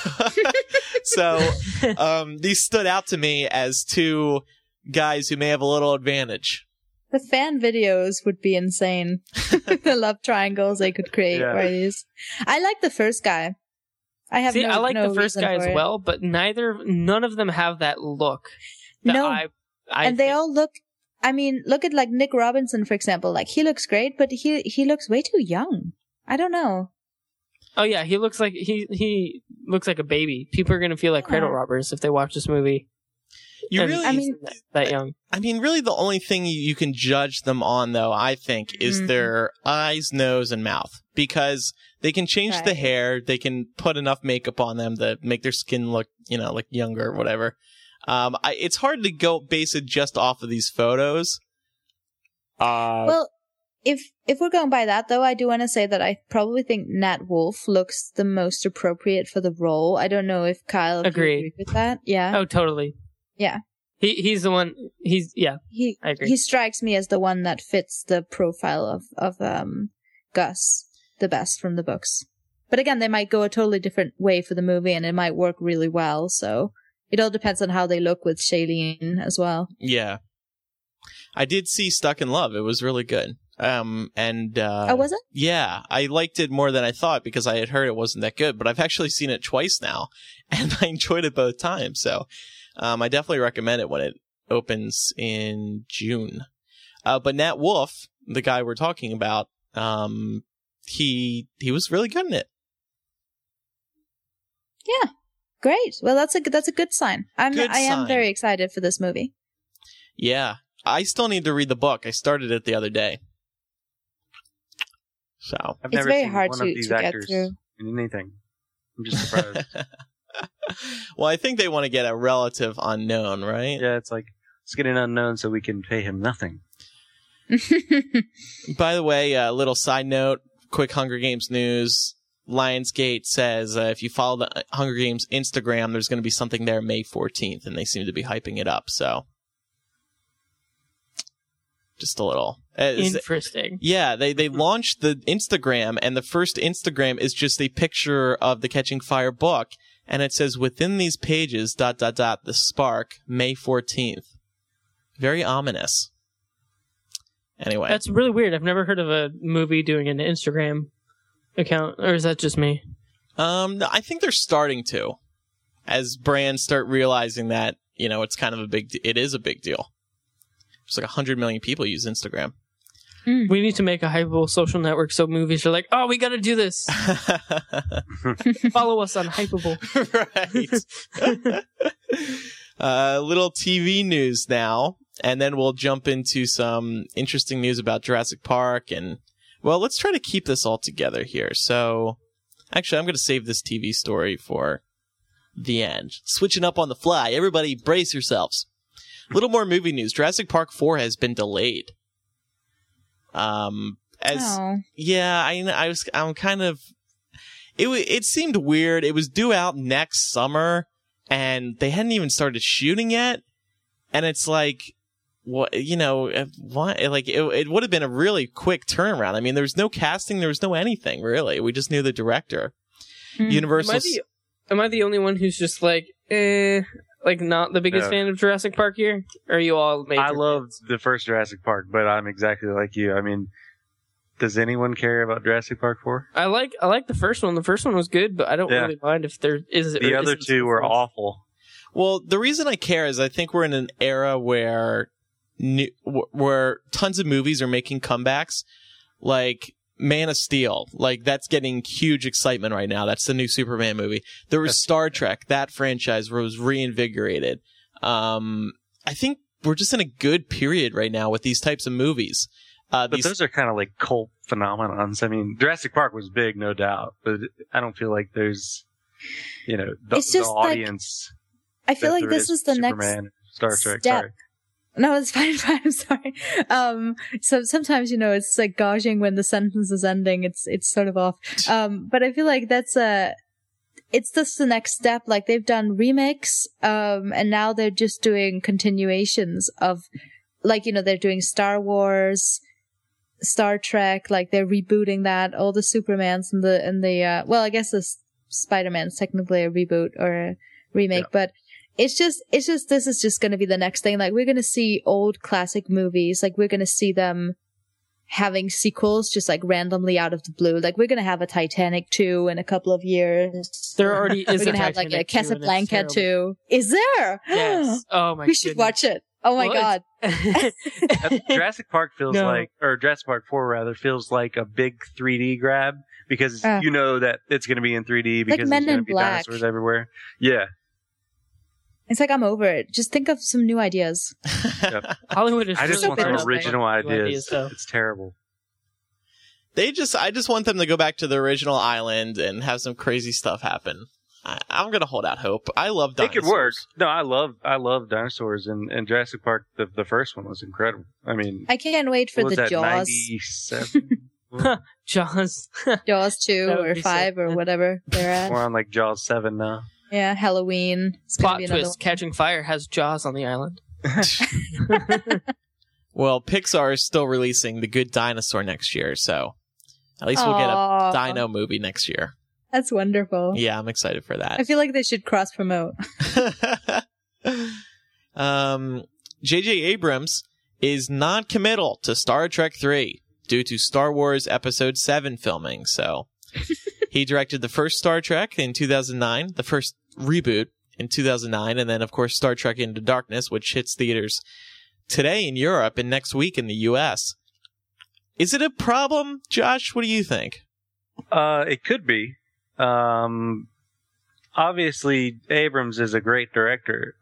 [SPEAKER 1] So, these stood out to me as 2 guys who may have a little advantage.
[SPEAKER 3] The fan videos would be insane. The love triangles they could create
[SPEAKER 4] Yeah.
[SPEAKER 3] by these. I like the first guy. I have
[SPEAKER 2] See, I like
[SPEAKER 3] no
[SPEAKER 2] the first
[SPEAKER 3] reason
[SPEAKER 2] guy
[SPEAKER 3] for
[SPEAKER 2] as
[SPEAKER 3] it.
[SPEAKER 2] well, but none of them have that look. That
[SPEAKER 3] No.
[SPEAKER 2] I
[SPEAKER 3] And they
[SPEAKER 2] think-
[SPEAKER 3] all look, I mean, look at like Nick Robinson, for example. Like, he looks great, but he looks way too young. I don't know.
[SPEAKER 2] Oh yeah, he looks like he looks like a baby. People are gonna feel like cradle
[SPEAKER 3] Yeah.
[SPEAKER 2] robbers if they watch this movie.
[SPEAKER 1] You
[SPEAKER 2] And
[SPEAKER 1] really,
[SPEAKER 3] I mean-
[SPEAKER 2] that young.
[SPEAKER 1] I mean, really the only thing you can judge them on, though, I think, is
[SPEAKER 3] Mhm.
[SPEAKER 1] their eyes, nose, and mouth. Because they can change the
[SPEAKER 3] Right.
[SPEAKER 1] hair, they can put enough makeup on them to make their skin look, like younger or whatever. It's hard to base it just off of these photos.
[SPEAKER 3] Well, if we're going by that, though, I do want to say that I probably think Nat Wolff looks the most appropriate for the role. I don't know if Kyle if you
[SPEAKER 2] Agreed.
[SPEAKER 3] agree with that. Yeah.
[SPEAKER 2] Oh, totally.
[SPEAKER 3] Yeah.
[SPEAKER 2] He's the one.
[SPEAKER 3] He
[SPEAKER 2] I agree.
[SPEAKER 3] he strikes me as the one that fits the profile of Gus the best from the books. But again, they might go a totally different way for the movie, and it might work really well. So it all depends on how they look with Shailene as well.
[SPEAKER 1] Yeah. I did see Stuck in Love. It was really good.
[SPEAKER 3] Oh, was it?
[SPEAKER 1] Yeah, I liked it more than I thought because I had heard it wasn't that good, but I've actually seen it twice now, and I enjoyed it both times. So, I definitely recommend it when it opens in June. But Nat Wolff, the guy we're talking about, he was really good in it.
[SPEAKER 3] Yeah. Great. Well, that's a good sign. I am
[SPEAKER 1] sign.
[SPEAKER 3] very excited for this movie.
[SPEAKER 1] Yeah. I still need to read the book. I started it the other day. So
[SPEAKER 4] I've
[SPEAKER 3] It's
[SPEAKER 4] never
[SPEAKER 3] very
[SPEAKER 4] seen
[SPEAKER 3] hard
[SPEAKER 4] one
[SPEAKER 3] to
[SPEAKER 4] of these
[SPEAKER 3] get
[SPEAKER 4] actors
[SPEAKER 3] through.
[SPEAKER 4] in anything. I'm just surprised.
[SPEAKER 1] well, I think they want to get a relative unknown, right?
[SPEAKER 4] Yeah, it's like, let's get an unknown so we can pay him nothing.
[SPEAKER 1] By the way, a little side note, quick Hunger Games news. Lionsgate says if you follow the Hunger Games Instagram, there's going to be something there May 14th, and they seem to be hyping it up. So, just a little.
[SPEAKER 2] Interesting.
[SPEAKER 1] Yeah, they launched the Instagram, and the first Instagram is just a picture of the Catching Fire book, and it says, within these pages, ... the spark, May 14th. Very ominous. Anyway.
[SPEAKER 2] That's really weird. I've never heard of a movie doing an Instagram account, or is that just me?
[SPEAKER 1] No, I think they're starting to, as brands start realizing that, it's kind of it is a big deal. There's like 100 million people use Instagram.
[SPEAKER 2] We need to make a hypeable social network so movies are like, oh, we gotta do this. Follow us on Hypeable.
[SPEAKER 1] Right. Little TV news now, and then we'll jump into some interesting news about Jurassic Park. And, well, let's try to keep this all together here. So, actually, I'm going to save this TV story for the end. Switching up on the fly. Everybody brace yourselves. A little more movie news. Jurassic Park 4 has been delayed. I'm kind of, it seemed weird. It was due out next summer, and they hadn't even started shooting yet. And it's like, what, what, like, it would have been a really quick turnaround. I mean, there was no casting, there was no anything, really. We just knew the director. Universal.
[SPEAKER 2] Am I the only one who's just like, not the biggest fan of Jurassic Park here? Or are you all major
[SPEAKER 4] I loved
[SPEAKER 2] fans?
[SPEAKER 4] the first Jurassic Park, but I'm exactly like you. I mean, does anyone care about Jurassic Park 4?
[SPEAKER 2] I like the first one. The first one was good, but I don't really mind if there is.
[SPEAKER 4] The other two were awful.
[SPEAKER 1] Well, the reason I care is I think we're in an era where tons of movies are making comebacks, like Man of Steel. Like, that's getting huge excitement right now. That's the new Superman movie. There was Star Trek. That franchise was reinvigorated. I think we're just in a good period right now with these types of movies.
[SPEAKER 4] But those are kind of like cult phenomenons. I mean, Jurassic Park was big, no doubt, but I don't feel like there's,
[SPEAKER 3] it's just
[SPEAKER 4] the audience.
[SPEAKER 3] I feel like this is the
[SPEAKER 4] Superman,
[SPEAKER 3] next
[SPEAKER 4] Star Trek.
[SPEAKER 3] step.
[SPEAKER 4] Sorry.
[SPEAKER 3] No, it's fine. I'm sorry. So sometimes, it's like gauging when the sentence is ending. It's sort of off. But I feel like it's just the next step. Like, they've done remakes, and now they're just doing continuations of, like, they're doing Star Wars, Star Trek, like they're rebooting that, all the Supermans and the well, I guess the Spider-Man's technically a reboot or a remake, but it's just, this is just going to be the next thing. Like, we're going to see old classic movies. Like, we're going to see them having sequels just like randomly out of the blue. Like, we're going to have a Titanic 2 in a couple of years.
[SPEAKER 2] There already is.
[SPEAKER 3] We're going to have like a Casablanca 2. Is there?
[SPEAKER 2] Yes. Oh my god.
[SPEAKER 3] We should watch it. Oh my god.
[SPEAKER 4] Jurassic Park feels or Jurassic Park 4 rather, feels like a big 3D grab because that it's going to be in 3D because
[SPEAKER 3] like
[SPEAKER 4] there's going to be dinosaurs everywhere. Yeah.
[SPEAKER 3] It's like, I'm over it. Just think of some new ideas.
[SPEAKER 4] Yep.
[SPEAKER 2] Hollywood is.
[SPEAKER 4] I just want some original ideas.
[SPEAKER 2] Though.
[SPEAKER 4] It's terrible.
[SPEAKER 1] I just want them to go back to the original island and have some crazy stuff happen. I'm gonna hold out hope. I love dinosaurs.
[SPEAKER 4] It could work. No, I love dinosaurs, and Jurassic Park, the first one was incredible. I mean,
[SPEAKER 3] I can't wait for the Jaws.
[SPEAKER 4] 97?
[SPEAKER 2] Jaws.
[SPEAKER 3] Jaws 2 or 5 or whatever they're at.
[SPEAKER 4] We're on like Jaws 7 now.
[SPEAKER 3] Yeah, Halloween.
[SPEAKER 2] Plot twist: Catching Fire has Jaws on the island.
[SPEAKER 1] Well, Pixar is still releasing The Good Dinosaur next year, so at least we'll get a dino movie next year.
[SPEAKER 3] That's wonderful.
[SPEAKER 1] Yeah, I'm excited for that.
[SPEAKER 3] I feel like they should cross promote.
[SPEAKER 1] J.J. Abrams is non-committal to Star Trek 3 due to Star Wars Episode 7 filming. So he directed the first Star Trek in 2009, the first reboot in 2009, and then, of course, Star Trek Into Darkness, which hits theaters today in Europe and next week in the U.S. Is it a problem, Josh? What do you think?
[SPEAKER 4] It could be. obviously Abrams is a great director,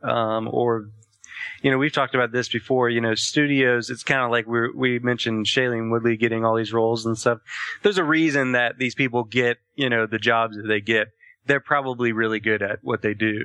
[SPEAKER 4] we've talked about this before, studios, it's kind of like we mentioned Shailene Woodley getting all these roles and stuff. There's a reason that these people get, the jobs that they get. They're probably really good at what they do,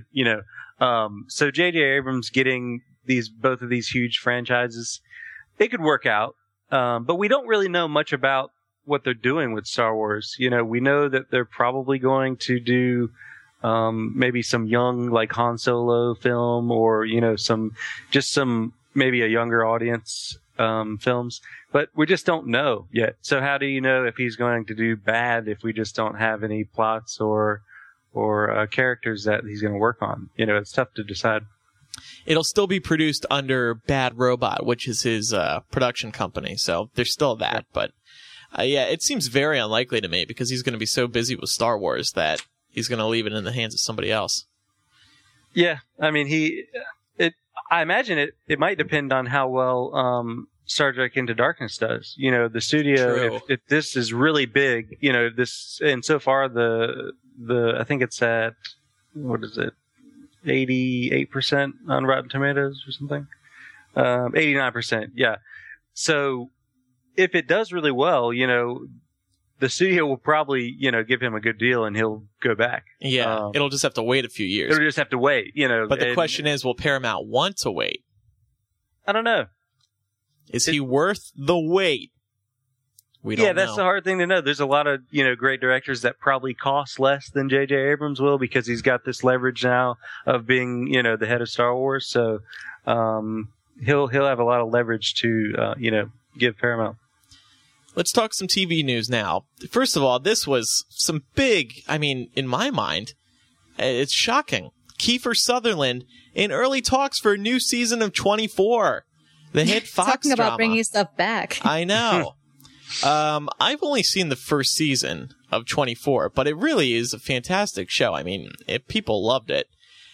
[SPEAKER 4] So J.J. Abrams getting both of these huge franchises, it could work out. But we don't really know much about what they're doing with Star Wars. We know that they're probably going to do maybe some young, like Han Solo film, or some maybe a younger audience films, but we just don't know yet. So how do you know if he's going to do bad if we just don't have any plots or characters that he's going to work on? It's tough to decide.
[SPEAKER 1] It'll still be produced under Bad Robot, which is his production company, so there's still that. But it seems very unlikely to me, because he's going to be so busy with Star Wars that he's going to leave it in the hands of somebody else. Yeah,
[SPEAKER 4] I mean, I imagine it might depend on how well Star Trek Into Darkness does. The studio, if this is really big, and so far I think it's at, what is it, 88% on Rotten Tomatoes or something? 89%, yeah. So if it does really well, the studio will probably, give him a good deal and he'll go back.
[SPEAKER 1] Yeah, it'll just have to wait a few years.
[SPEAKER 4] It'll just have to wait,
[SPEAKER 1] But the question is, will Paramount want to wait?
[SPEAKER 4] I don't know.
[SPEAKER 1] Is he worth the wait? We don't know.
[SPEAKER 4] That's the hard thing to know. There's a lot of, great directors that probably cost less than J.J. Abrams will, because he's got this leverage now of being, the head of Star Wars. So, he'll have a lot of leverage to, give Paramount.
[SPEAKER 1] Let's talk some TV news now. First of all, this was some big, in my mind, it's shocking. Kiefer Sutherland in early talks for a new season of 24. The hit Fox
[SPEAKER 3] Talking about
[SPEAKER 1] drama.
[SPEAKER 3] Bringing stuff back.
[SPEAKER 1] I know. I've only seen the first season of 24, but it really is a fantastic show. People loved it.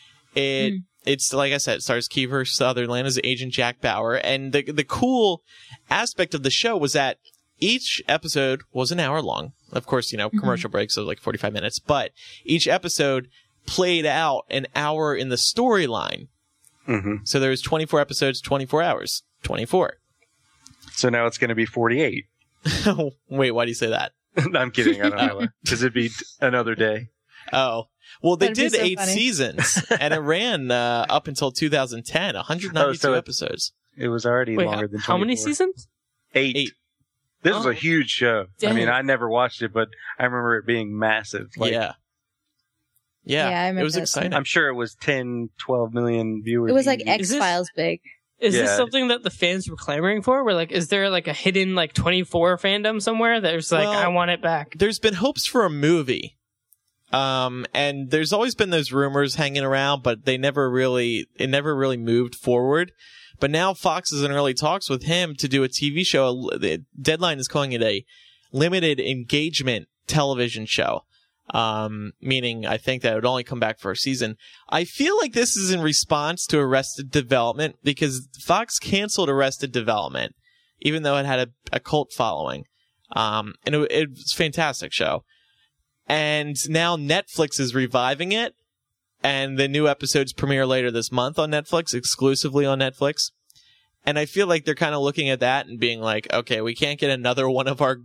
[SPEAKER 1] It's, like I said, it stars Kiefer Sutherland as Agent Jack Bauer, and the cool aspect of the show was that each episode was an hour long. Of course, commercial breaks, so like 45 minutes, but each episode played out an hour in the storyline. Mm-hmm. So there was 24 episodes, 24 hours, 24.
[SPEAKER 4] So now it's going to be 48.
[SPEAKER 1] Wait, why do you say that?
[SPEAKER 4] I'm kidding. I don't know. Because it'd be another day.
[SPEAKER 1] Oh. Well, they did
[SPEAKER 3] so
[SPEAKER 1] 8
[SPEAKER 3] funny.
[SPEAKER 1] seasons, and it ran up until 2010, 192 episodes.
[SPEAKER 4] It was already longer than 24.
[SPEAKER 2] How many seasons?
[SPEAKER 4] 8. This was a huge show.
[SPEAKER 2] Dang.
[SPEAKER 4] I never watched it, but I remember it being massive.
[SPEAKER 1] Yeah,
[SPEAKER 3] I remember
[SPEAKER 1] it was
[SPEAKER 3] this
[SPEAKER 1] exciting.
[SPEAKER 4] I'm sure it was 10, 12 million viewers.
[SPEAKER 3] It was like
[SPEAKER 4] easy.
[SPEAKER 3] X-Files big.
[SPEAKER 2] Is this something that the fans were clamoring for? Is there like a hidden 24 fandom somewhere that's I want it back?
[SPEAKER 1] There's been hopes for a movie. And there's always been those rumors hanging around, but it never really moved forward. But now Fox is in early talks with him to do a TV show. The Deadline is calling it a limited engagement television show. Meaning I think that it would only come back for a season. I feel like this is in response to Arrested Development, because Fox canceled Arrested Development, even though it had a cult following. And it was a fantastic show. And now Netflix is reviving it, and the new episodes premiere later this month on Netflix, exclusively on Netflix. And I feel like they're kind of looking at that and being like, okay, we can't let another one of our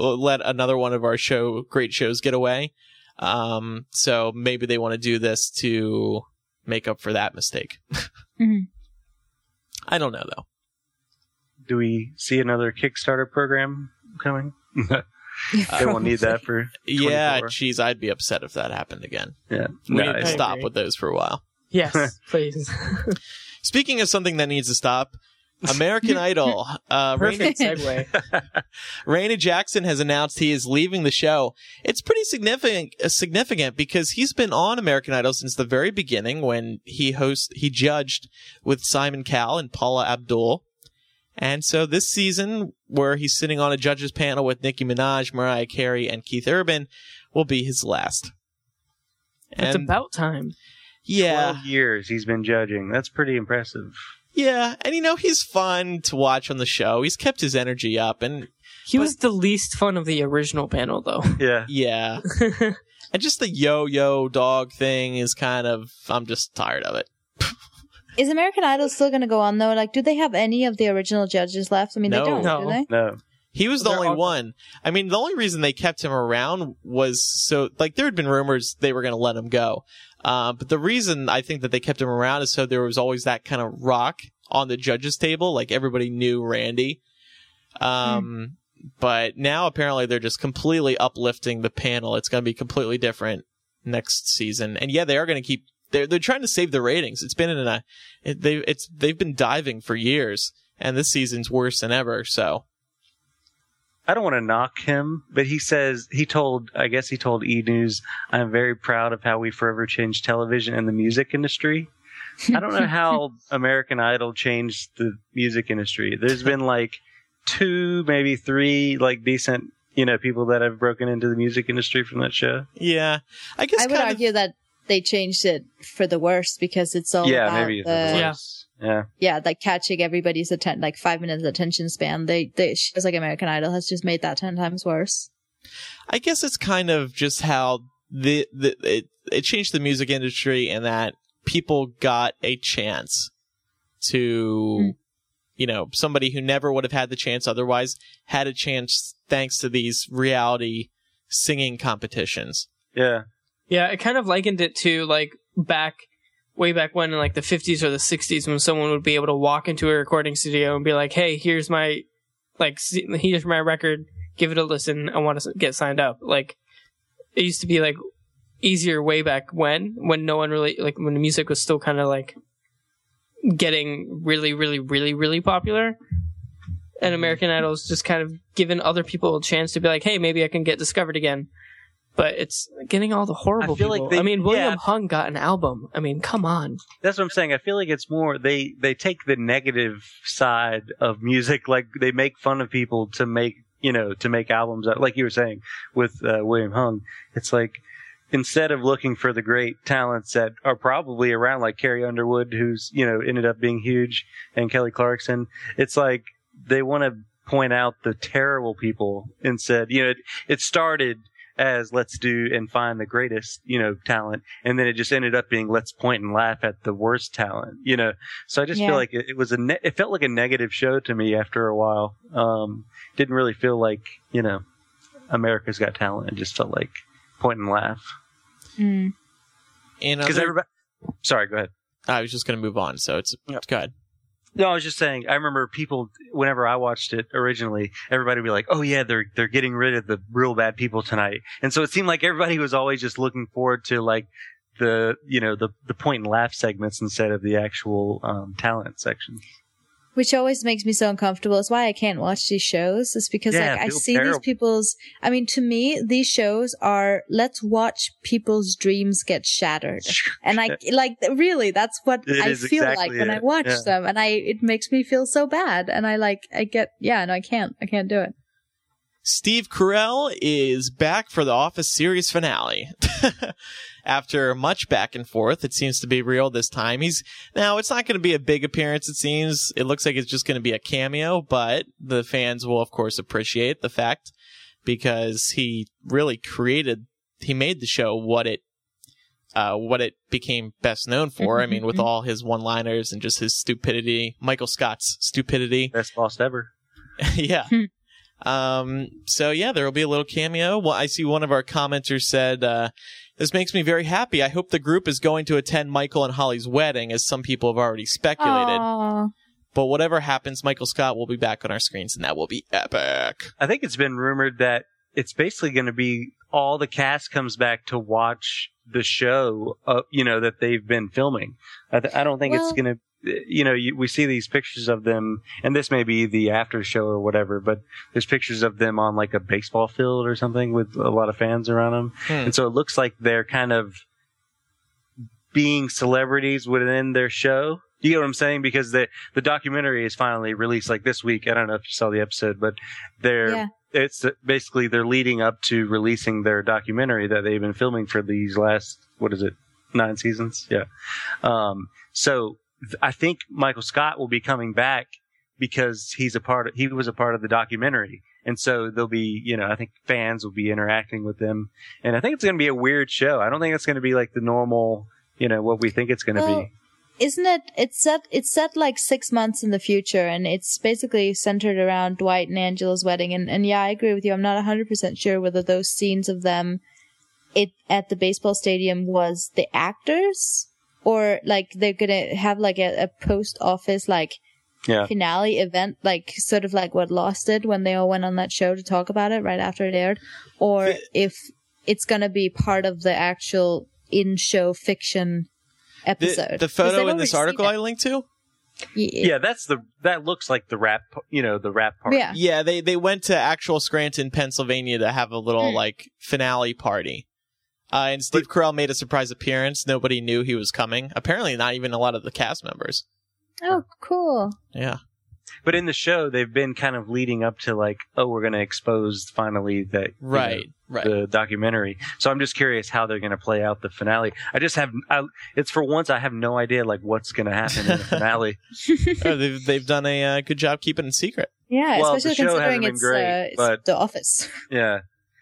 [SPEAKER 1] great shows get away. So maybe they want to do this to make up for that mistake.
[SPEAKER 3] Mm-hmm.
[SPEAKER 1] I don't know, though.
[SPEAKER 4] Do we see another Kickstarter program coming? They won't need that for 24.
[SPEAKER 1] Yeah, geez, I'd be upset if that happened again.
[SPEAKER 4] Yeah.
[SPEAKER 1] We need to
[SPEAKER 2] I
[SPEAKER 1] stop
[SPEAKER 2] agree.
[SPEAKER 1] with those for a while.
[SPEAKER 2] Yes, please.
[SPEAKER 1] Speaking of something that needs to stop, American Idol.
[SPEAKER 2] Perfect segue.
[SPEAKER 1] Raina Jackson has announced he is leaving the show. It's pretty significant because he's been on American Idol since the very beginning, when he judged with Simon Cowell and Paula Abdul. And so this season, where he's sitting on a judges panel with Nicki Minaj, Mariah Carey, and Keith Urban, will be his last.
[SPEAKER 2] It's about time.
[SPEAKER 1] Yeah.
[SPEAKER 4] 12 years he's been judging. That's pretty impressive.
[SPEAKER 1] Yeah, and he's fun to watch on the show. He's kept his energy up, and
[SPEAKER 2] He was the least fun of the original panel, though.
[SPEAKER 4] Yeah.
[SPEAKER 1] yeah. And just the yo-yo dog thing is kind of, I'm just tired of it.
[SPEAKER 3] Is American Idol still going to go on though? Like, do they have any of the original judges left? I mean,
[SPEAKER 1] No.
[SPEAKER 3] they don't,
[SPEAKER 2] No.
[SPEAKER 3] do they?
[SPEAKER 4] No.
[SPEAKER 1] He was the only one. I mean, the only reason they kept him around was so, like, there had been rumors they were going to let him go. But the reason I think that they kept him around is so there was always that kind of rock on the judges' table. Like, everybody knew Randy. But now apparently they're just completely uplifting the panel. It's going to be completely different next season. And yeah, they are going to keep, they're trying to save the ratings. It's been they've been diving for years, and this season's worse than ever, so.
[SPEAKER 4] I don't want to knock him, but he told E! News, I'm very proud of how we forever changed television and the music industry. I don't know how American Idol changed the music industry. There's been like 2, maybe 3, like decent, people that have broken into the music industry from that show.
[SPEAKER 1] Yeah. I guess
[SPEAKER 3] I would argue that they changed it for the worse because it's all about
[SPEAKER 4] maybe the worse. Yeah,
[SPEAKER 3] like catching everybody's 5 minutes attention span. They shows like American Idol has just made that 10 times worse.
[SPEAKER 1] I guess it's kind of just how it changed the music industry, and that people got a chance to, somebody who never would have had the chance otherwise had a chance thanks to these reality singing competitions.
[SPEAKER 4] Yeah.
[SPEAKER 2] Yeah, I kind of likened it to like way back when in like the 50s or the 60s, when someone would be able to walk into a recording studio and be like, hey, here's my record, give it a listen, I want to get signed up. Like, it used to be like easier way back when no one really, like, when the music was still kind of like getting really, really, really, really popular. And American Idol's just kind of giving other people a chance to be like, hey, maybe I can get discovered again. But it's getting all the horrible people.
[SPEAKER 4] Like
[SPEAKER 2] William Hung got an album. I mean, come on.
[SPEAKER 4] That's what I'm saying. I feel like it's more, they take the negative side of music, like they make fun of people to make albums, like you were saying with William Hung. It's like, instead of looking for the great talents that are probably around, like Carrie Underwood, who's, ended up being huge, and Kelly Clarkson, it's like they want to point out the terrible people instead. It started as let's do and find the greatest, talent. And then it just ended up being let's point and laugh at the worst talent, So I just feel like it felt like a negative show to me after a while. Didn't really feel like, America's Got Talent. It just felt like point and laugh. Because everybody, sorry, go ahead.
[SPEAKER 1] I was just going to move on. So go ahead.
[SPEAKER 4] No, I was just saying, I remember people, whenever I watched it originally, everybody would be like, oh yeah, they're getting rid of the real bad people tonight. And so it seemed like everybody was always just looking forward to like the point and laugh segments instead of the actual, talent section.
[SPEAKER 3] Which always makes me so uncomfortable. It's why I can't watch these shows. It's because I see terrible. To me, these shows are, let's watch people's dreams get shattered. And really, that's what I feel like when I watch them. And it makes me feel so bad. And I can't do it.
[SPEAKER 1] Steve Carell is back for the Office series finale. After much back and forth, it seems to be real this time. It's not going to be a big appearance, it seems. It looks like it's just going to be a cameo, but the fans will, of course, appreciate the fact because he really made the show what it became best known for. I mean, with all his one-liners and just his stupidity, Michael Scott's stupidity.
[SPEAKER 4] Best lost ever.
[SPEAKER 1] Yeah. So yeah, there will be a little cameo. Well, I see one of our commenters said, this makes me very happy. I hope the group is going to attend Michael and Holly's wedding, as some people have already speculated.
[SPEAKER 3] Aww.
[SPEAKER 1] But whatever happens, Michael Scott will be back on our screens, and that will be epic.
[SPEAKER 4] I think it's been rumored that it's basically going to be all the cast comes back to watch the show, that they've been filming. I don't think it's going to, we see these pictures of them, and this may be the after show or whatever, but there's pictures of them on like a baseball field or something with a lot of fans around them. And so it looks like they're kind of being celebrities within their show. You get what I'm saying? Because the documentary is finally released like this week. I don't know if you saw the episode, but it's basically they're leading up to releasing their documentary that they've been filming for these last, 9 seasons? Yeah. So I think Michael Scott will be coming back because he was a part of the documentary. And so there'll be, I think fans will be interacting with them. And I think it's going to be a weird show. I don't think it's going to be like the normal, what we think it's going to be.
[SPEAKER 3] Isn't it? It's set like 6 months in the future, and it's basically centered around Dwight and Angela's wedding. And yeah, I agree with you. I'm not 100% sure whether those scenes of them at the baseball stadium was the actors, or like they're gonna have like a post office finale event, like sort of like what Lost did when they all went on that show to talk about it right after it aired, or if it's gonna be part of the actual in-show fiction episode.
[SPEAKER 1] The photo in this article I linked to?
[SPEAKER 4] Yeah, that looks like the rap, the rap part.
[SPEAKER 1] Yeah, they went to actual Scranton, Pennsylvania to have a little finale party. And Steve Carell made a surprise appearance. Nobody knew he was coming. Apparently not even a lot of the cast members.
[SPEAKER 3] Oh, cool.
[SPEAKER 1] Yeah.
[SPEAKER 4] But in the show, they've been kind of leading up to like, we're going to expose finally that the documentary. So I'm just curious how they're going to play out the finale. It's for once I have no idea like what's going to happen in the finale.
[SPEAKER 1] They've done a good job keeping it secret.
[SPEAKER 3] Yeah,
[SPEAKER 4] well,
[SPEAKER 3] especially considering it's The Office.
[SPEAKER 4] Yeah.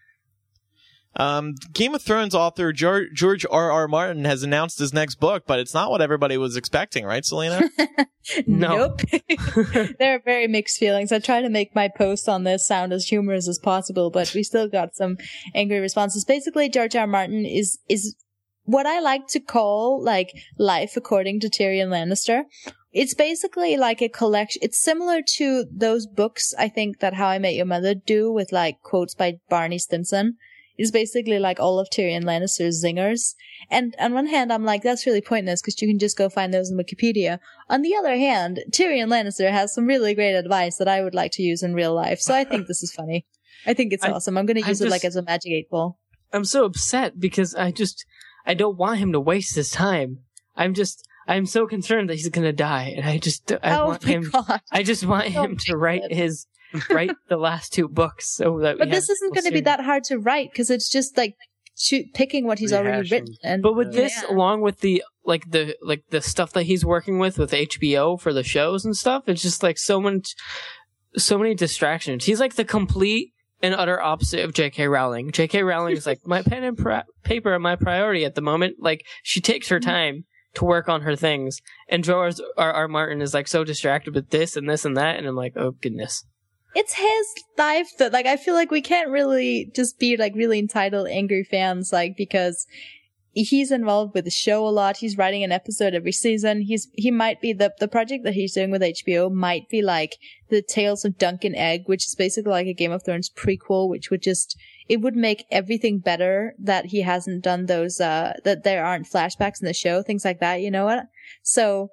[SPEAKER 1] Game of Thrones author George R.R. Martin has announced his next book, but it's not what everybody was expecting, right, Selena?
[SPEAKER 3] No. Nope. There are very mixed feelings. I try to make my post on this sound as humorous as possible, but we still got some angry responses. Basically, George R.R. Martin is what I like to call like life according to Tyrion Lannister. It's basically like a collection. It's similar to those books, I think, that How I Met Your Mother do with like quotes by Barney Stinson. It's basically like all of Tyrion Lannister's zingers. And on one hand, I'm like, that's really pointless because you can just go find those in Wikipedia. On the other hand, Tyrion Lannister has some really great advice that I would like to use in real life. So I think this is funny. I think it's awesome. I'm going to use it like as a magic 8-ball.
[SPEAKER 2] I'm so upset because I don't want him to waste his time. I'm so concerned that he's going to die. And I just want him to write the last 2 books so that.
[SPEAKER 3] But this isn't going to be that hard to write because it's just like picking what he's already written.
[SPEAKER 2] But with this, along with the stuff that he's working with HBO for the shows and stuff, it's just like so many distractions. He's like the complete and utter opposite of J.K. Rowling. J.K. Rowling is like, my pen and paper are my priority at the moment. Like, she takes her time to work on her things, and George R.R. Martin is like so distracted with this and this and that, and I'm like, oh goodness.
[SPEAKER 3] It's his life that, like, I feel like we can't really just be, like, really entitled angry fans, like, because he's involved with the show a lot. He's writing an episode every season. He might be the project that he's doing with HBO might be, like, the Tales of Dunk and Egg, which is basically like a Game of Thrones prequel, which would it would make everything better that he hasn't done those, that there aren't flashbacks in the show, things like that, you know what? So,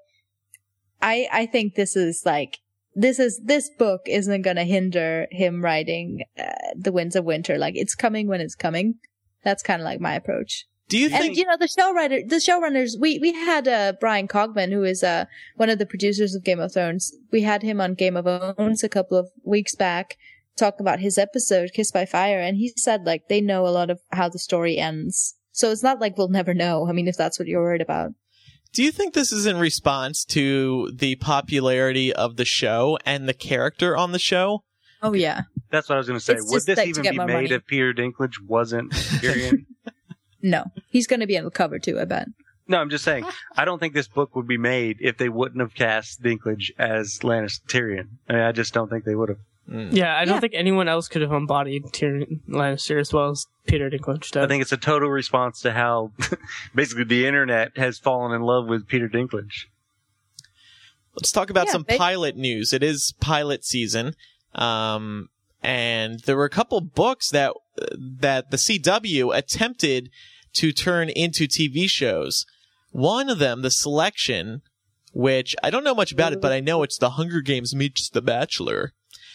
[SPEAKER 3] I think this is, like, this book isn't going to hinder him writing The Winds of Winter. Like, it's coming when it's coming. That's kind of like my approach.
[SPEAKER 1] Do you think?
[SPEAKER 3] And the showrunners, we had Brian Cogman, who is one of the producers of Game of Thrones. We had him on Game of Thrones a couple of weeks back, talk about his episode Kissed by Fire, and he said like they know a lot of how the story ends. So it's not like we'll never know. I mean, if that's what you're worried about.
[SPEAKER 1] Do you think this is in response to the popularity of the show and the character on the show?
[SPEAKER 3] Oh, yeah.
[SPEAKER 4] That's what I was going to say. Would this even be made if Peter Dinklage wasn't Tyrion?
[SPEAKER 3] No. He's going to be on the cover, too, I bet.
[SPEAKER 4] No, I'm just saying. I don't think this book would be made if they wouldn't have cast Dinklage as Tyrion. I mean, I just don't think they would have.
[SPEAKER 2] Yeah, I don't think anyone else could have embodied Tyrion Lannister as well as Peter Dinklage does.
[SPEAKER 4] I think it's a total response to how basically the internet has fallen in love with Peter Dinklage.
[SPEAKER 1] Let's talk about some pilot news. It is pilot season, and there were a couple books that the CW attempted to turn into TV shows. One of them, The Selection, which I don't know much about it, but I know it's The Hunger Games meets The Bachelor.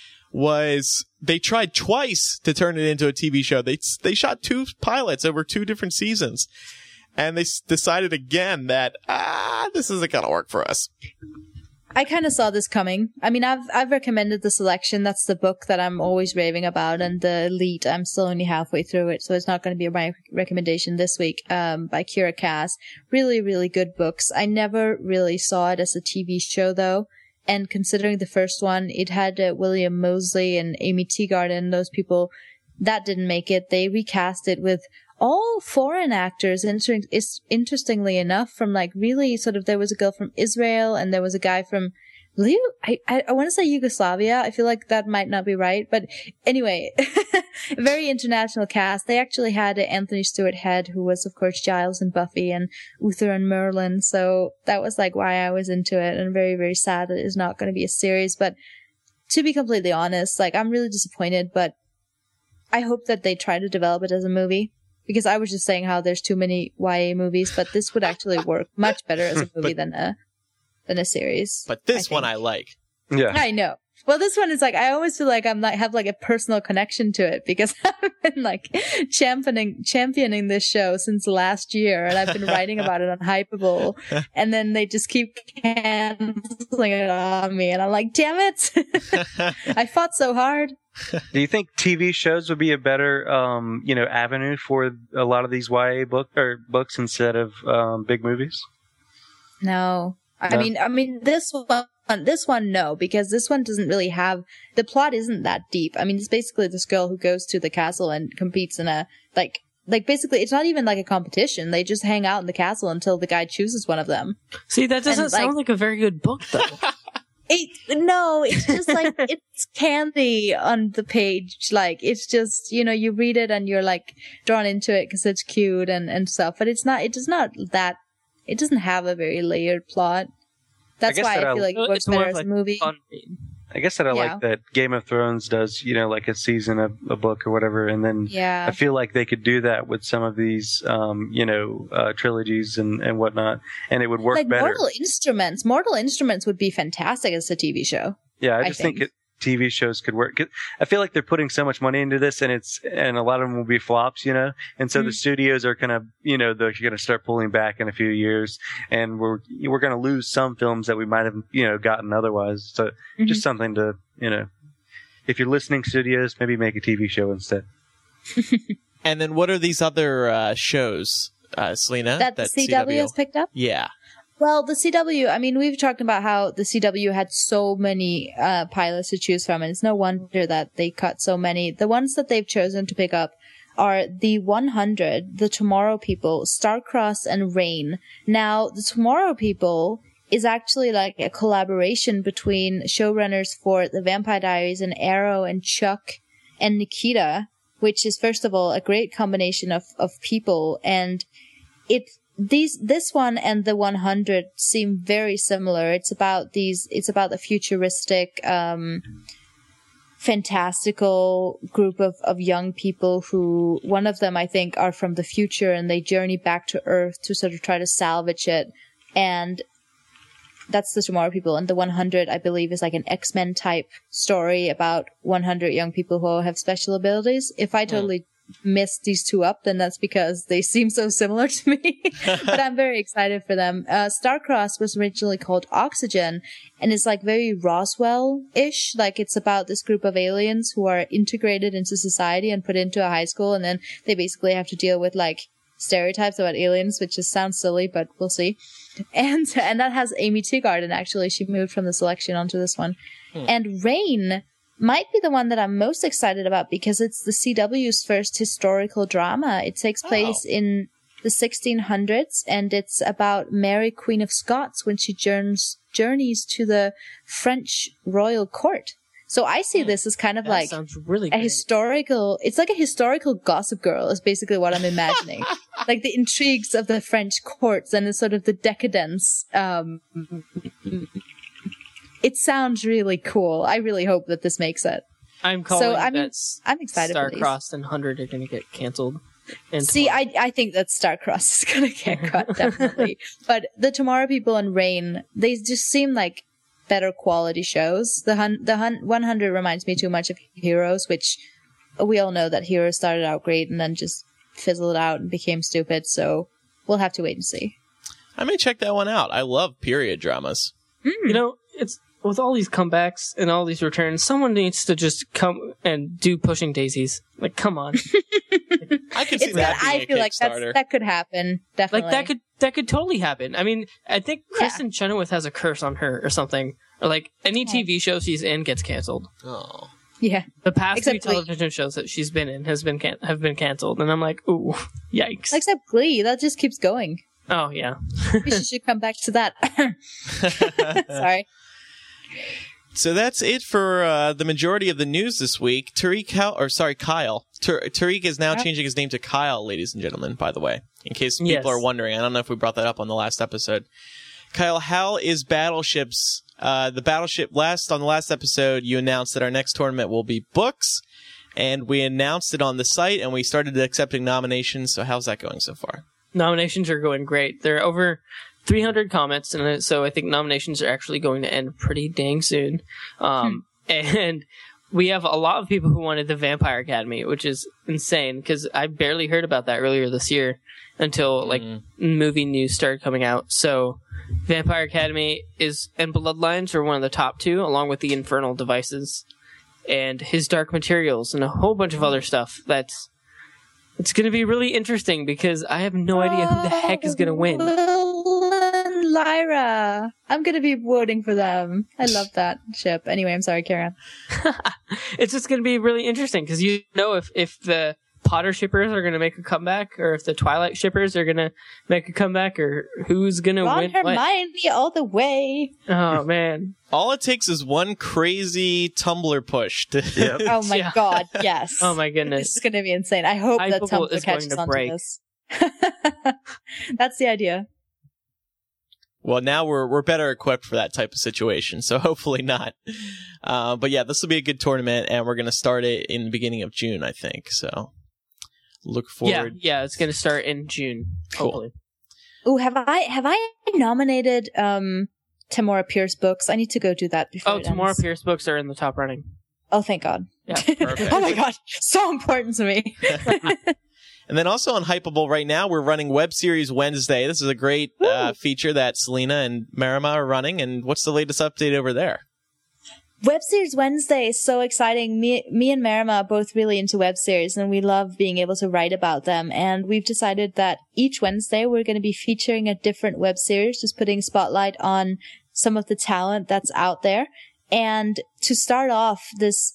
[SPEAKER 1] They tried twice to turn it into a TV show. They shot 2 pilots over 2 different seasons, and they decided again that this isn't gonna work for us.
[SPEAKER 3] I kind of saw this coming. I mean, I've recommended The Selection. That's the book that I'm always raving about, and The Elite, I'm still only halfway through it, so it's not going to be my recommendation this week. By Kira Cass. Really, really good books. I never really saw it as a TV show though. And considering the first one, it had William Moseley and Amy Teagarden, those people, that didn't make it. They recast it with all foreign actors, interestingly enough, from like really sort of, there was a girl from Israel and there was a guy from, I want to say Yugoslavia. I feel like that might not be right, but anyway, very international cast. They actually had Anthony Stewart Head, who was of course Giles and Buffy, and Uther and Merlin. So that was like why I was into it, and very, very sad that it's not going to be a series. But to be completely honest, like I'm really disappointed, but I hope that they try to develop it as a movie. Because I was just saying how there's too many YA movies, but this would actually work much better as a movie than a series.
[SPEAKER 1] But this one I like.
[SPEAKER 4] Yeah.
[SPEAKER 3] I know. Well, this one is like, I always feel like I'm like, have like a personal connection to it because I've been like championing this show since last year, and I've been writing about it on Hypable, and then they just keep canceling it on me, and I'm like, damn it. I fought so hard.
[SPEAKER 4] Do you think TV shows would be a better, avenue for a lot of these YA books instead of big movies?
[SPEAKER 3] No.
[SPEAKER 4] No?
[SPEAKER 3] I mean, this one, no, because this one doesn't really have, the plot isn't that deep. I mean, it's basically this girl who goes to the castle and competes in a, like basically, it's not even like a competition. They just hang out in the castle until the guy chooses one of them.
[SPEAKER 2] See, that doesn't sound like a very good book, though.
[SPEAKER 3] No, it's just like, it's candy on the page. Like, it's just, you read it and you're like drawn into it because it's cute and stuff, but it doesn't have a very layered plot. That's why I feel like it works better as a movie.
[SPEAKER 4] I guess that I like that Game of Thrones does, like a season of a book or whatever, and then I feel like they could do that with some of these, trilogies and whatnot, and it would work
[SPEAKER 3] like
[SPEAKER 4] better.
[SPEAKER 3] Mortal Instruments would be fantastic as a TV show.
[SPEAKER 4] Yeah, I just think TV shows could work. I feel like they're putting so much money into this, and a lot of them will be flops, and so the studios are kind of, they're going to start pulling back in a few years, and we're going to lose some films that we might have, gotten otherwise. So just something to, if you're listening, studios, maybe make a TV show instead.
[SPEAKER 1] And then what are these other shows, Selena?
[SPEAKER 3] That the CW has picked up?
[SPEAKER 1] Yeah.
[SPEAKER 3] Well, the CW, I mean, we've talked about how the CW had so many pilots to choose from, and it's no wonder that they cut so many. The ones that they've chosen to pick up are The 100, The Tomorrow People, Starcross, and Rain. Now, The Tomorrow People is actually like a collaboration between showrunners for The Vampire Diaries and Arrow and Chuck and Nikita, which is, first of all, a great combination of people, and this one and The 100 seem very similar. It's about the futuristic, fantastical group of young people who, one of them I think are from the future, and they journey back to Earth to sort of try to salvage it. And that's The Tomorrow People. And The 100, I believe, is like an X-Men type story about 100 young people who have special abilities. If I totally missed these two up, then that's because they seem so similar to me. But I'm very excited for them. Starcross was originally called Oxygen, and it's like very Roswell-ish. Like, it's about this group of aliens who are integrated into society and put into a high school, and then they basically have to deal with like stereotypes about aliens, which just sounds silly, but we'll see. And that has Amy Teagarden, actually. She moved from the selection onto this one. And Rain might be the one that I'm most excited about because it's the CW's first historical drama. It takes place in the 1600s, and it's about Mary, Queen of Scots, when she journeys to the French royal court. So I see this as kind of
[SPEAKER 2] that
[SPEAKER 3] like
[SPEAKER 2] sounds really
[SPEAKER 3] a historical, it's like a historical Gossip Girl is basically what I'm imagining. Like the intrigues of the French courts and the sort of the decadence. It sounds really cool. I really hope that this makes it.
[SPEAKER 2] I'm calling
[SPEAKER 3] I'm excited for these.
[SPEAKER 2] Starcrossed and 100 are going to get canceled.
[SPEAKER 3] See, I think that Starcross is going to get cut, definitely. But The Tomorrow People and Rain, they just seem like better quality shows. The 100 reminds me too much of Heroes, which we all know that Heroes started out great and then just fizzled out and became stupid. So we'll have to wait and see.
[SPEAKER 1] I may check that one out. I love period dramas.
[SPEAKER 2] It's with all these comebacks and all these returns, someone needs to just come and do Pushing Daisies. Like, come on.
[SPEAKER 1] I could see that being
[SPEAKER 3] I feel like that could happen. Definitely.
[SPEAKER 2] Like that could totally happen. I mean, I think Kristen Chenoweth has a curse on her or something. Or like any TV show she's in gets canceled.
[SPEAKER 1] Oh.
[SPEAKER 3] Yeah.
[SPEAKER 2] The past
[SPEAKER 3] Except
[SPEAKER 2] few television shows that she's been in have been canceled, and I'm like, ooh, yikes.
[SPEAKER 3] Except Glee, that just keeps going.
[SPEAKER 2] Oh yeah.
[SPEAKER 3] We should come back to that. Sorry.
[SPEAKER 1] So that's it for the majority of the news this week. Kyle. Tariq is now changing his name to Kyle, ladies and gentlemen, by the way, in case people are wondering. I don't know if we brought that up on the last episode. Kyle, how is Battleships? The Battleship on the last episode, you announced that our next tournament will be books, and we announced it on the site, and we started accepting nominations. So how's that going so far?
[SPEAKER 2] Nominations are going great. There are over 300 comments, and so I think nominations are actually going to end pretty dang soon. And we have a lot of people who wanted the Vampire Academy, which is insane because I barely heard about that earlier this year until movie news started coming out. So Vampire Academy and Bloodlines are one of the top two, along with the Infernal Devices and His Dark Materials and a whole bunch of other stuff. It's going to be really interesting because I have no idea who the heck is going to win.
[SPEAKER 3] Lyra. I'm going to be voting for them. I love that ship. Anyway, I'm sorry, carry on.
[SPEAKER 2] It's just going to be really interesting because you know if the Potter shippers are going to make a comeback, or if the Twilight shippers are going to make a comeback, or who's going to win.
[SPEAKER 3] Hermione all the way.
[SPEAKER 2] Oh man!
[SPEAKER 1] All it takes is one crazy Tumblr push.
[SPEAKER 4] Yep.
[SPEAKER 3] Oh my god! Yes.
[SPEAKER 2] Oh my goodness!
[SPEAKER 3] This is going to be insane. I hope that Tumblr catches on to this. That's the idea.
[SPEAKER 1] Well, now we're better equipped for that type of situation, so hopefully not. But yeah, this will be a good tournament, and we're going to start it in the beginning of June, I think. So look forward.
[SPEAKER 2] Yeah, it's going to start in June.
[SPEAKER 1] Cool.
[SPEAKER 2] Hopefully.
[SPEAKER 3] Ooh, have I nominated Tamora Pierce books? I need to go do that before.
[SPEAKER 2] Tamora Pierce books are in the top running.
[SPEAKER 3] Oh, thank God.
[SPEAKER 2] Yeah,
[SPEAKER 1] perfect.
[SPEAKER 3] Oh my God, so important to me.
[SPEAKER 1] And then also on Hypable right now, we're running Web Series Wednesday. This is a great feature that Selena and Marima are running. And what's the latest update over there?
[SPEAKER 3] Web Series Wednesday is so exciting. Me and Marima are both really into web series, and we love being able to write about them. And we've decided that each Wednesday we're going to be featuring a different web series, just putting spotlight on some of the talent that's out there. And to start off this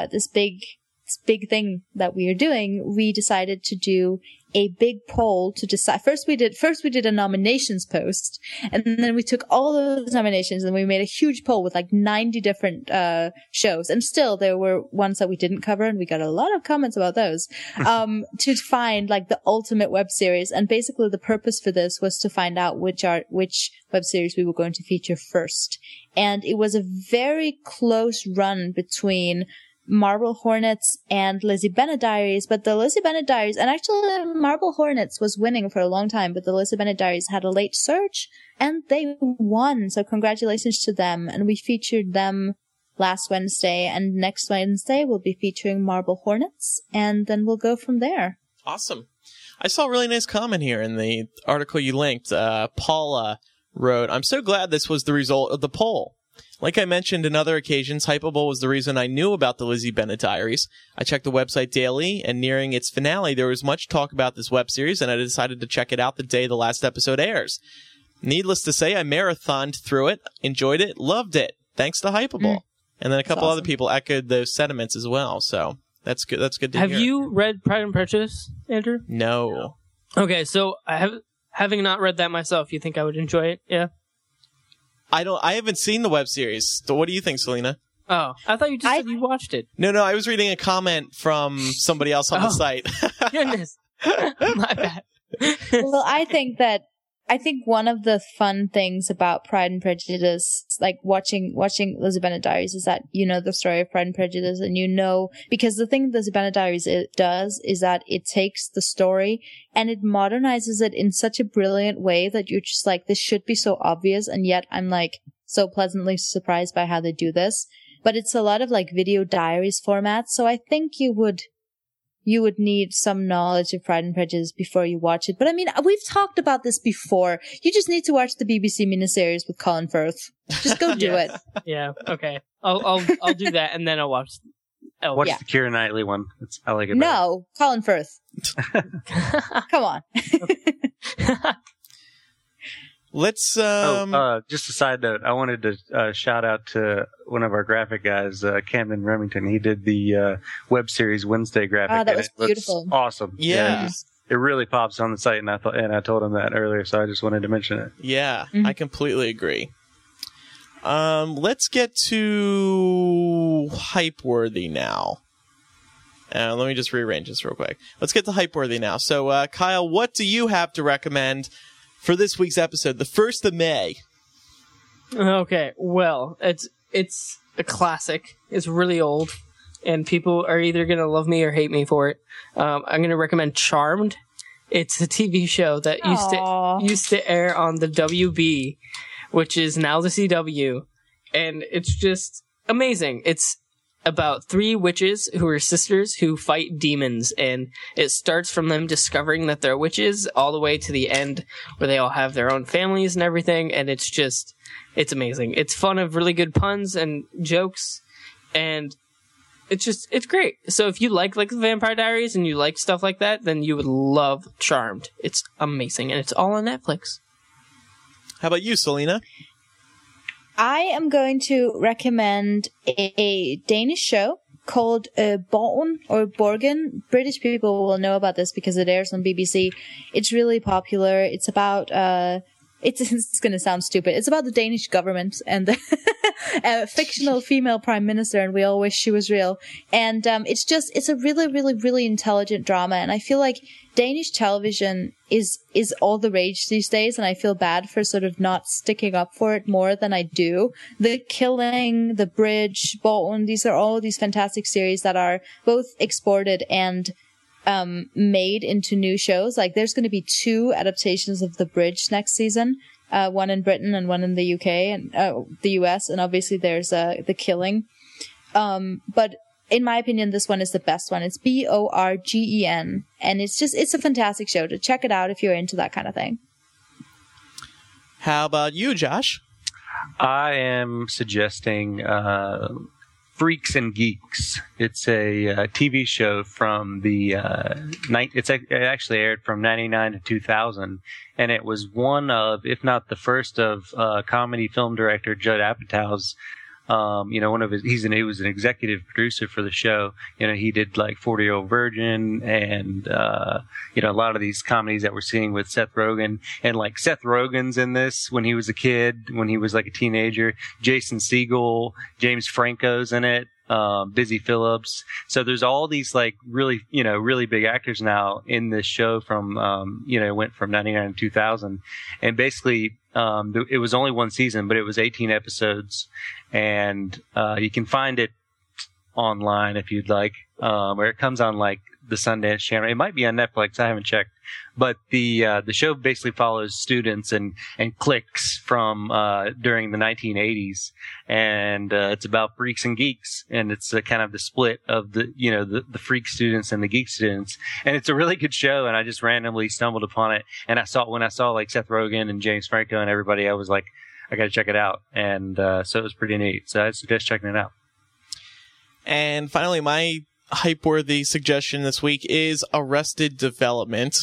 [SPEAKER 3] big thing that we are doing, we decided to do a big poll to decide. First we did a nominations post, and then we took all those nominations and we made a huge poll with like 90 different shows, and still there were ones that we didn't cover, and we got a lot of comments about those to find like the ultimate web series. And basically the purpose for this was to find out which web series we were going to feature first. And it was a very close run between Marble Hornets and Lizzie Bennet Diaries, but the Lizzie Bennet Diaries, and actually Marble Hornets was winning for a long time, but the Lizzie Bennet Diaries had a late surge and they won, so congratulations to them. And we featured them last Wednesday, and next Wednesday we'll be featuring Marble Hornets, and then we'll go from there.
[SPEAKER 1] Awesome. I saw a really nice comment here in the article you linked. Paula wrote, "I'm so glad this was the result of the poll. Like I mentioned in other occasions, Hypable was the reason I knew about the Lizzie Bennet Diaries. I checked the website daily, and nearing its finale, there was much talk about this web series, and I decided to check it out the day the last episode airs. Needless to say, I marathoned through it, enjoyed it, loved it, thanks to Hypable." And then a couple other people echoed those sentiments as well, so that's good. That's good to hear.
[SPEAKER 2] Have you read Pride and Prejudice, Andrew?
[SPEAKER 1] No.
[SPEAKER 2] Okay, so having not read that myself, you think I would enjoy it? Yeah.
[SPEAKER 1] I haven't seen the web series. So what do you think, Selena?
[SPEAKER 2] Oh, I thought you just said you watched it.
[SPEAKER 1] No, I was reading a comment from somebody else on the site.
[SPEAKER 2] Goodness. My bad.
[SPEAKER 3] Well, I think one of the fun things about Pride and Prejudice, like watching Lizzie Bennet Diaries, is that you know the story of Pride and Prejudice, and you know, because the thing Lizzie Bennet Diaries does is that it takes the story and it modernizes it in such a brilliant way that you're just like, this should be so obvious, and yet I'm like so pleasantly surprised by how they do this. But it's a lot of like video diaries format, so I think you would need some knowledge of Pride and Prejudice before you watch it. But I mean, we've talked about this before. You just need to watch the BBC miniseries with Colin Firth. Just go do it.
[SPEAKER 2] Yeah. Okay. I'll do that, and then I'll watch.
[SPEAKER 4] Watch the Keira Knightley one. I like it.
[SPEAKER 3] No, Colin Firth. Come on.
[SPEAKER 1] Let's
[SPEAKER 4] just a side note. I wanted to shout out to one of our graphic guys, Camden Remington. He did the web series Wednesday graphic.
[SPEAKER 3] Oh, that was beautiful.
[SPEAKER 4] Awesome.
[SPEAKER 1] Yeah.
[SPEAKER 4] It really pops on the site, and I told him that earlier, so I just wanted to mention it.
[SPEAKER 1] Yeah, I completely agree. Let's get to Hypeworthy now. Let me just rearrange this real quick. Let's get to Hypeworthy now. So, Kyle, what do you have to recommend for this week's episode, the 1st of May?
[SPEAKER 2] Okay, well, it's a classic. It's really old, and people are either going to love me or hate me for it. I'm going to recommend Charmed. It's a TV show that used to air on the WB, which is now the CW, and it's just amazing. It's about 3 witches who are sisters who fight demons, and it starts from them discovering that they're witches all the way to the end where they all have their own families and everything, and it's amazing. It's fun of really good puns and jokes, and it's great. So if you like the Vampire Diaries and you like stuff like that, then you would love Charmed. It's amazing, and it's all on Netflix.
[SPEAKER 1] How about you, Selena?
[SPEAKER 3] I am going to recommend a Danish show called Borgen or Borgen. British people will know about this because it airs on BBC. It's really popular. It's about it's going to sound stupid. It's about the Danish government and the a fictional female prime minister, and we all wish she was real. And it's a really, really, really intelligent drama, and I feel like Danish television is all the rage these days, and I feel bad for sort of not sticking up for it more than I do. The Killing, The Bridge, Bolton, these are all these fantastic series that are both exported and made into new shows. Like, there's going to be 2 adaptations of The Bridge next season, one in Britain and one in the UK and the US, and obviously there's The Killing. But in my opinion, this one is the best one. It's Borgen, and it's a fantastic show. To check it out if you're into that kind of thing.
[SPEAKER 1] How about you, Josh?
[SPEAKER 4] I am suggesting Freaks and Geeks. It's a TV show from the it actually aired from 99 to 2000, and it was one of, if not the first of, comedy film director Judd Apatow's. He was an executive producer for the show. He did 40-Year-Old Virgin and, a lot of these comedies that we're seeing with Seth Rogen. And Seth Rogen's in this when he was a kid, when he was a teenager. Jason Segel, James Franco's in it. Busy Phillips. So there's all these really big actors now in this show from, it went from 99 to 2000. And basically, it was only one season, but it was 18 episodes, and you can find it online if you'd like, or it comes on the Sundance Channel. It might be on Netflix. I haven't checked, but the show basically follows students and cliques from during the 1980s, and it's about freaks and geeks, and it's kind of the split of the freak students and the geek students, and it's a really good show. And I just randomly stumbled upon it, and when I saw Seth Rogen and James Franco and everybody, I was like, I got to check it out, and so it was pretty neat. So I suggest checking it out.
[SPEAKER 1] And finally, my hype-worthy suggestion this week is Arrested Development.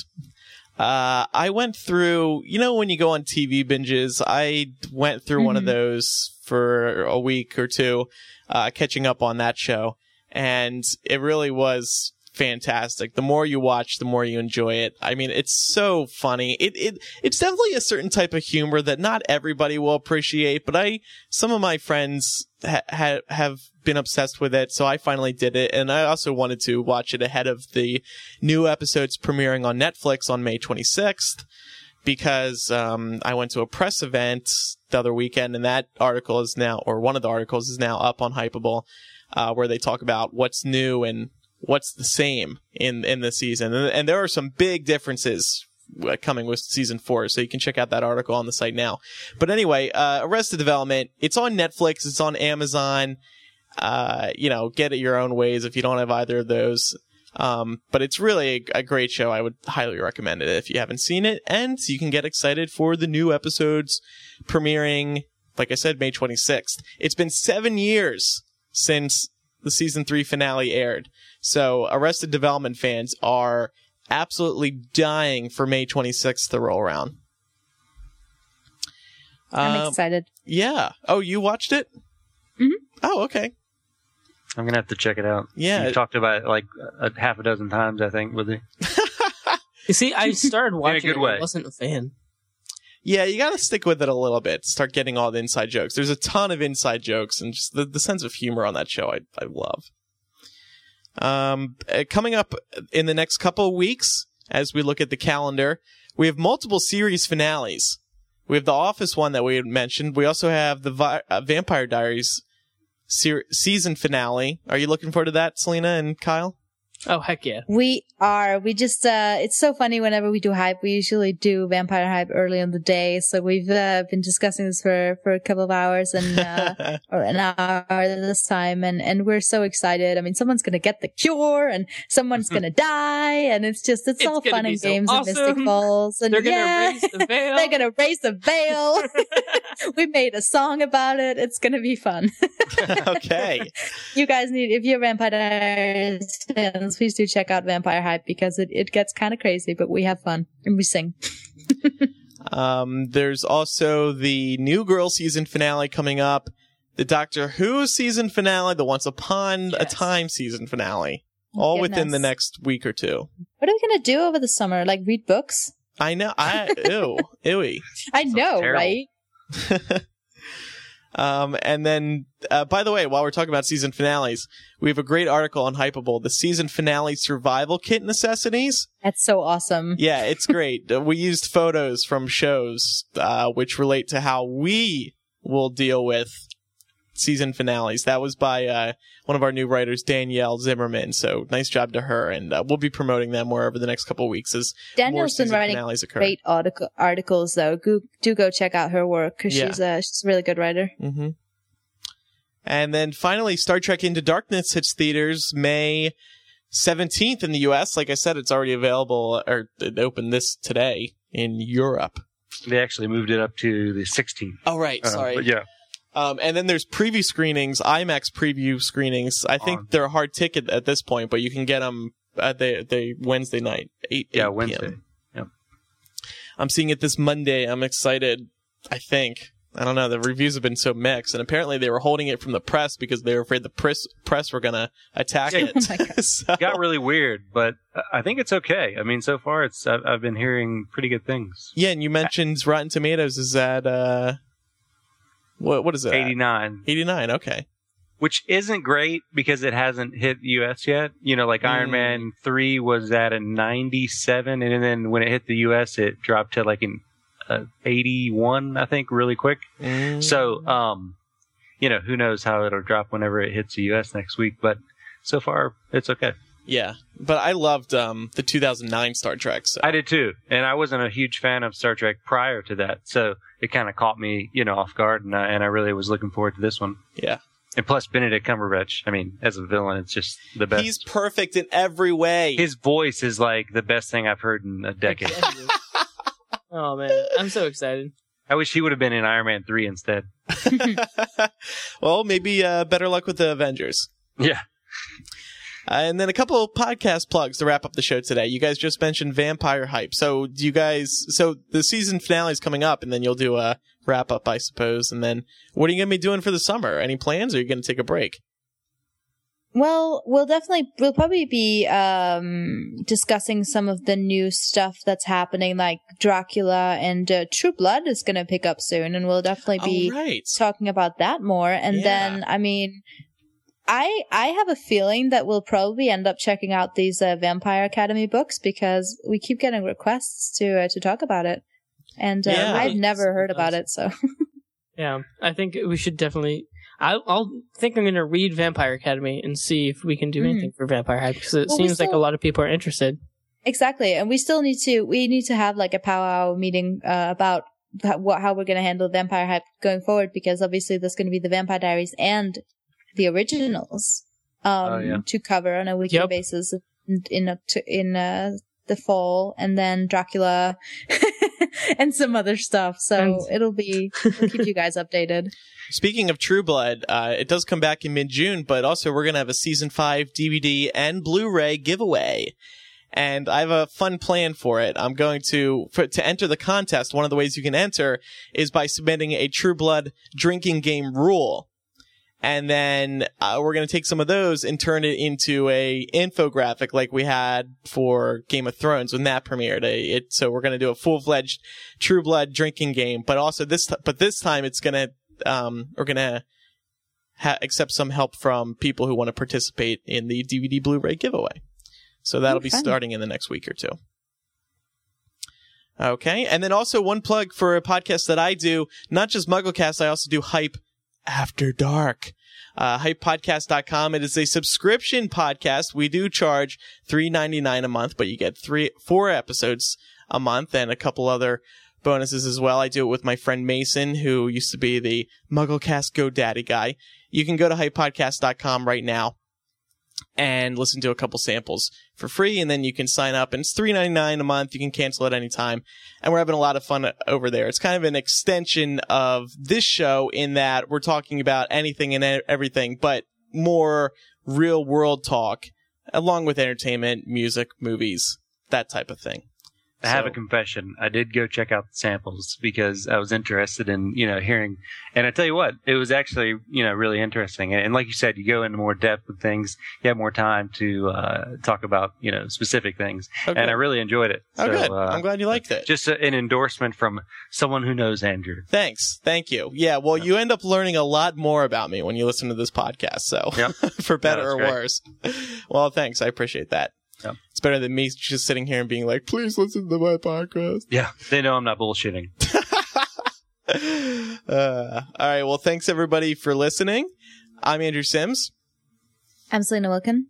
[SPEAKER 1] I went through, when you go on TV binges, I went through one of those for a week or two, catching up on that show, and it really was fantastic. The more you watch, the more you enjoy it. I mean, it's so funny. It's definitely a certain type of humor that not everybody will appreciate, but some of my friends have been obsessed with it, so I finally did it, and I also wanted to watch it ahead of the new episodes premiering on Netflix on May 26th, because I went to a press event the other weekend, and that article is now, or one of the articles is now up on Hypable, where they talk about what's new and what's the same in the season, and there are some big differences coming with season 4, so you can check out that article on the site now. But anyway, Arrested Development, it's on Netflix, it's on Amazon. Get it your own ways if you don't have either of those. But it's really a great show. I would highly recommend it if you haven't seen it, and you can get excited for the new episodes premiering, like I said, May 26th. It's been 7 years since the season 3 finale aired. So Arrested Development fans are absolutely dying for May 26th to roll around.
[SPEAKER 3] I'm excited.
[SPEAKER 1] Yeah. Oh, you watched it?
[SPEAKER 3] Mhm.
[SPEAKER 1] Oh, okay.
[SPEAKER 4] I'm gonna have to check it out.
[SPEAKER 1] Yeah.
[SPEAKER 4] You've talked about it like a half a dozen times, I think, with it.
[SPEAKER 2] You see, I started watching
[SPEAKER 4] good
[SPEAKER 2] it.
[SPEAKER 4] way.
[SPEAKER 2] I wasn't a fan.
[SPEAKER 1] Yeah, you gotta stick with it a little bit. Start getting all the inside jokes. There's a ton of inside jokes, and just the sense of humor on that show I love. Coming up in the next couple of weeks, as we look at the calendar, we have multiple series finales. We have the Office one that we had mentioned. We also have the Vampire Diaries season finale. Are you looking forward to that, Selena and Kyle?
[SPEAKER 2] Oh, heck yeah.
[SPEAKER 3] We are. We just, it's so funny whenever we do hype. We usually do Vampire Hype early in the day. So we've been discussing this for a couple of hours and, or an hour this time. And we're so excited. I mean, someone's going to get the cure and someone's going to die. And it's all fun and games
[SPEAKER 2] awesome.
[SPEAKER 3] and Mystic Falls. And
[SPEAKER 2] They're going to raise the veil.
[SPEAKER 3] They're going to raise the veil. We made a song about it. It's going to be fun.
[SPEAKER 1] Okay.
[SPEAKER 3] You guys if you're Vampire Diaries fans, please do check out Vampire Hype because it gets kind of crazy, but we have fun and we sing.
[SPEAKER 1] There's also the New Girl season finale coming up, the Doctor Who season finale, the Once Upon a Time season finale, all within the next week or two.
[SPEAKER 3] What are we going to do over the summer? Like read books?
[SPEAKER 1] I know. Ewy.
[SPEAKER 3] I know,
[SPEAKER 4] terrible.
[SPEAKER 3] right?
[SPEAKER 1] And then, by the way, while we're talking about season finales, we have a great article on Hypable, the season finale survival kit necessities.
[SPEAKER 3] That's so awesome.
[SPEAKER 1] Yeah, it's great. We used photos from shows, which relate to how we will deal with season finales. That was by one of our new writers, Danielle Zimmerman. So nice job to her, and we'll be promoting them more over the next couple of weeks as
[SPEAKER 3] Danielle's been writing great articles, though. Do go check out her work because she's a really good writer.
[SPEAKER 1] Mm-hmm. And then finally, Star Trek Into Darkness hits theaters May 17th in the U.S. Like I said, it's already available, or it opened this today in Europe.
[SPEAKER 4] They actually moved it up to the 16th.
[SPEAKER 1] Oh, right. Sorry.
[SPEAKER 4] But yeah.
[SPEAKER 1] And then there's preview screenings, IMAX preview screenings. I think they're a hard ticket at this point, but you can get them the Wednesday night, 8
[SPEAKER 4] Wednesday.
[SPEAKER 1] PM.
[SPEAKER 4] Yep.
[SPEAKER 1] I'm seeing it this Monday. I'm excited, I think. I don't know. The reviews have been so mixed, and apparently they were holding it from the press because they were afraid the press were going to attack it.
[SPEAKER 3] Oh my God.
[SPEAKER 1] So,
[SPEAKER 4] It got really weird, but I think it's okay. I mean, so far I've been hearing pretty good things.
[SPEAKER 1] yeah, and you mentioned Rotten Tomatoes is at what is it?
[SPEAKER 4] 89.
[SPEAKER 1] 89. Okay.
[SPEAKER 4] Which isn't great because it hasn't hit the US yet. You know, like Iron Man 3 was at a 97, and then when it hit the US, it dropped to like an 81, I think, really quick. So, you know, who knows how it'll drop whenever it hits the US next week, but so far it's okay.
[SPEAKER 1] Yeah, but I loved the 2009 Star Trek. So.
[SPEAKER 4] I did too, and I wasn't a huge fan of Star Trek prior to that, so it kind of caught me, you know, off guard, and I really was looking forward to this one.
[SPEAKER 1] Yeah.
[SPEAKER 4] And plus Benedict Cumberbatch, I mean, as a villain, it's just the best.
[SPEAKER 1] He's perfect in every way.
[SPEAKER 4] His voice is like the best thing I've heard in a decade.
[SPEAKER 2] Oh, man. I'm so excited.
[SPEAKER 4] I wish he would have been in Iron Man 3 instead.
[SPEAKER 1] Well, maybe better luck with the Avengers.
[SPEAKER 4] Yeah.
[SPEAKER 1] And then a couple of podcast plugs to wrap up the show today. You guys just mentioned Vampire Hype. So the season finale is coming up, and then you'll do a wrap up, I suppose. And then what are you going to be doing for the summer? Any plans, or are you going to take a break?
[SPEAKER 3] Well, we'll probably be discussing some of the new stuff that's happening, like Dracula and True Blood is going to pick up soon, and we'll definitely be talking about that more. And then, I mean, I have a feeling that we'll probably end up checking out these Vampire Academy books because we keep getting requests to talk about it, and I've never heard about it. So,
[SPEAKER 2] yeah, I think we should definitely. I'll think I'm going to read Vampire Academy and see if we can do anything for Vampire Hype because it seems like a lot of people are interested.
[SPEAKER 3] Exactly, and we still need to have like a powwow meeting about how we're going to handle Vampire Hype going forward because obviously there's going to be the Vampire Diaries and the originals to cover on a weekly basis in the fall, and then Dracula and some other stuff. So we'll keep you guys updated.
[SPEAKER 1] Speaking of True Blood, it does come back in mid-June, but also we're going to have a Season 5 DVD and Blu-ray giveaway. And I have a fun plan for it. I'm going to enter the contest. One of the ways you can enter is by submitting a True Blood drinking game rule. And then we're going to take some of those and turn it into a infographic like we had for Game of Thrones when that premiered. So we're going to do a full-fledged True Blood drinking game, but also this time it's going to we're going to accept some help from people who want to participate in the DVD Blu-ray giveaway. So that'll be starting in the next week or two. Okay, and then also one plug for a podcast that I do, not just MuggleCast, I also do Hype After Dark. Hypepodcast.com. It is a subscription podcast. We do charge $3.99 a month, but you get 4 episodes a month and a couple other bonuses as well. I do it with my friend Mason, who used to be the MuggleCast GoDaddy guy. You can go to hypepodcast.com right now and listen to a couple samples for free, and then you can sign up, and it's $3.99 a month. You can cancel at any time, and we're having a lot of fun over there. It's kind of an extension of this show in that we're talking about anything and everything, but more real-world talk, along with entertainment, music, movies, that type of thing.
[SPEAKER 4] I have a confession. I did go check out the samples because I was interested in, hearing. And I tell you what, it was actually, really interesting. And like you said, you go into more depth with things. You have more time to talk about, specific things.
[SPEAKER 1] Okay.
[SPEAKER 4] And I really enjoyed it.
[SPEAKER 1] Oh, good. I'm glad you liked it.
[SPEAKER 4] Just an endorsement from someone who knows Andrew.
[SPEAKER 1] Thanks. Thank you. Yeah, well, you end up learning a lot more about me when you listen to this podcast. So,
[SPEAKER 4] yep.
[SPEAKER 1] For better or worse. Well, thanks. I appreciate that.
[SPEAKER 4] Yep.
[SPEAKER 1] It's better than me just sitting here and being like, please listen to my podcast.
[SPEAKER 4] Yeah, they know I'm not bullshitting.
[SPEAKER 1] All right, well, thanks everybody for listening. I'm Andrew Sims.
[SPEAKER 3] I'm Selena Wilkin.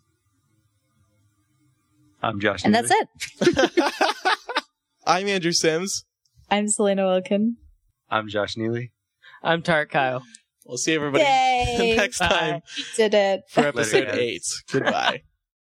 [SPEAKER 4] I'm Josh
[SPEAKER 3] And
[SPEAKER 4] Neely.
[SPEAKER 3] that's it.
[SPEAKER 1] I'm Andrew Sims.
[SPEAKER 3] I'm Selena Wilkin.
[SPEAKER 4] I'm Josh Neely.
[SPEAKER 2] I'm Tart Kyle.
[SPEAKER 1] We'll see everybody
[SPEAKER 3] Yay.
[SPEAKER 1] next time
[SPEAKER 3] Did it.
[SPEAKER 1] for episode
[SPEAKER 4] Later, guys.
[SPEAKER 1] 8. Goodbye.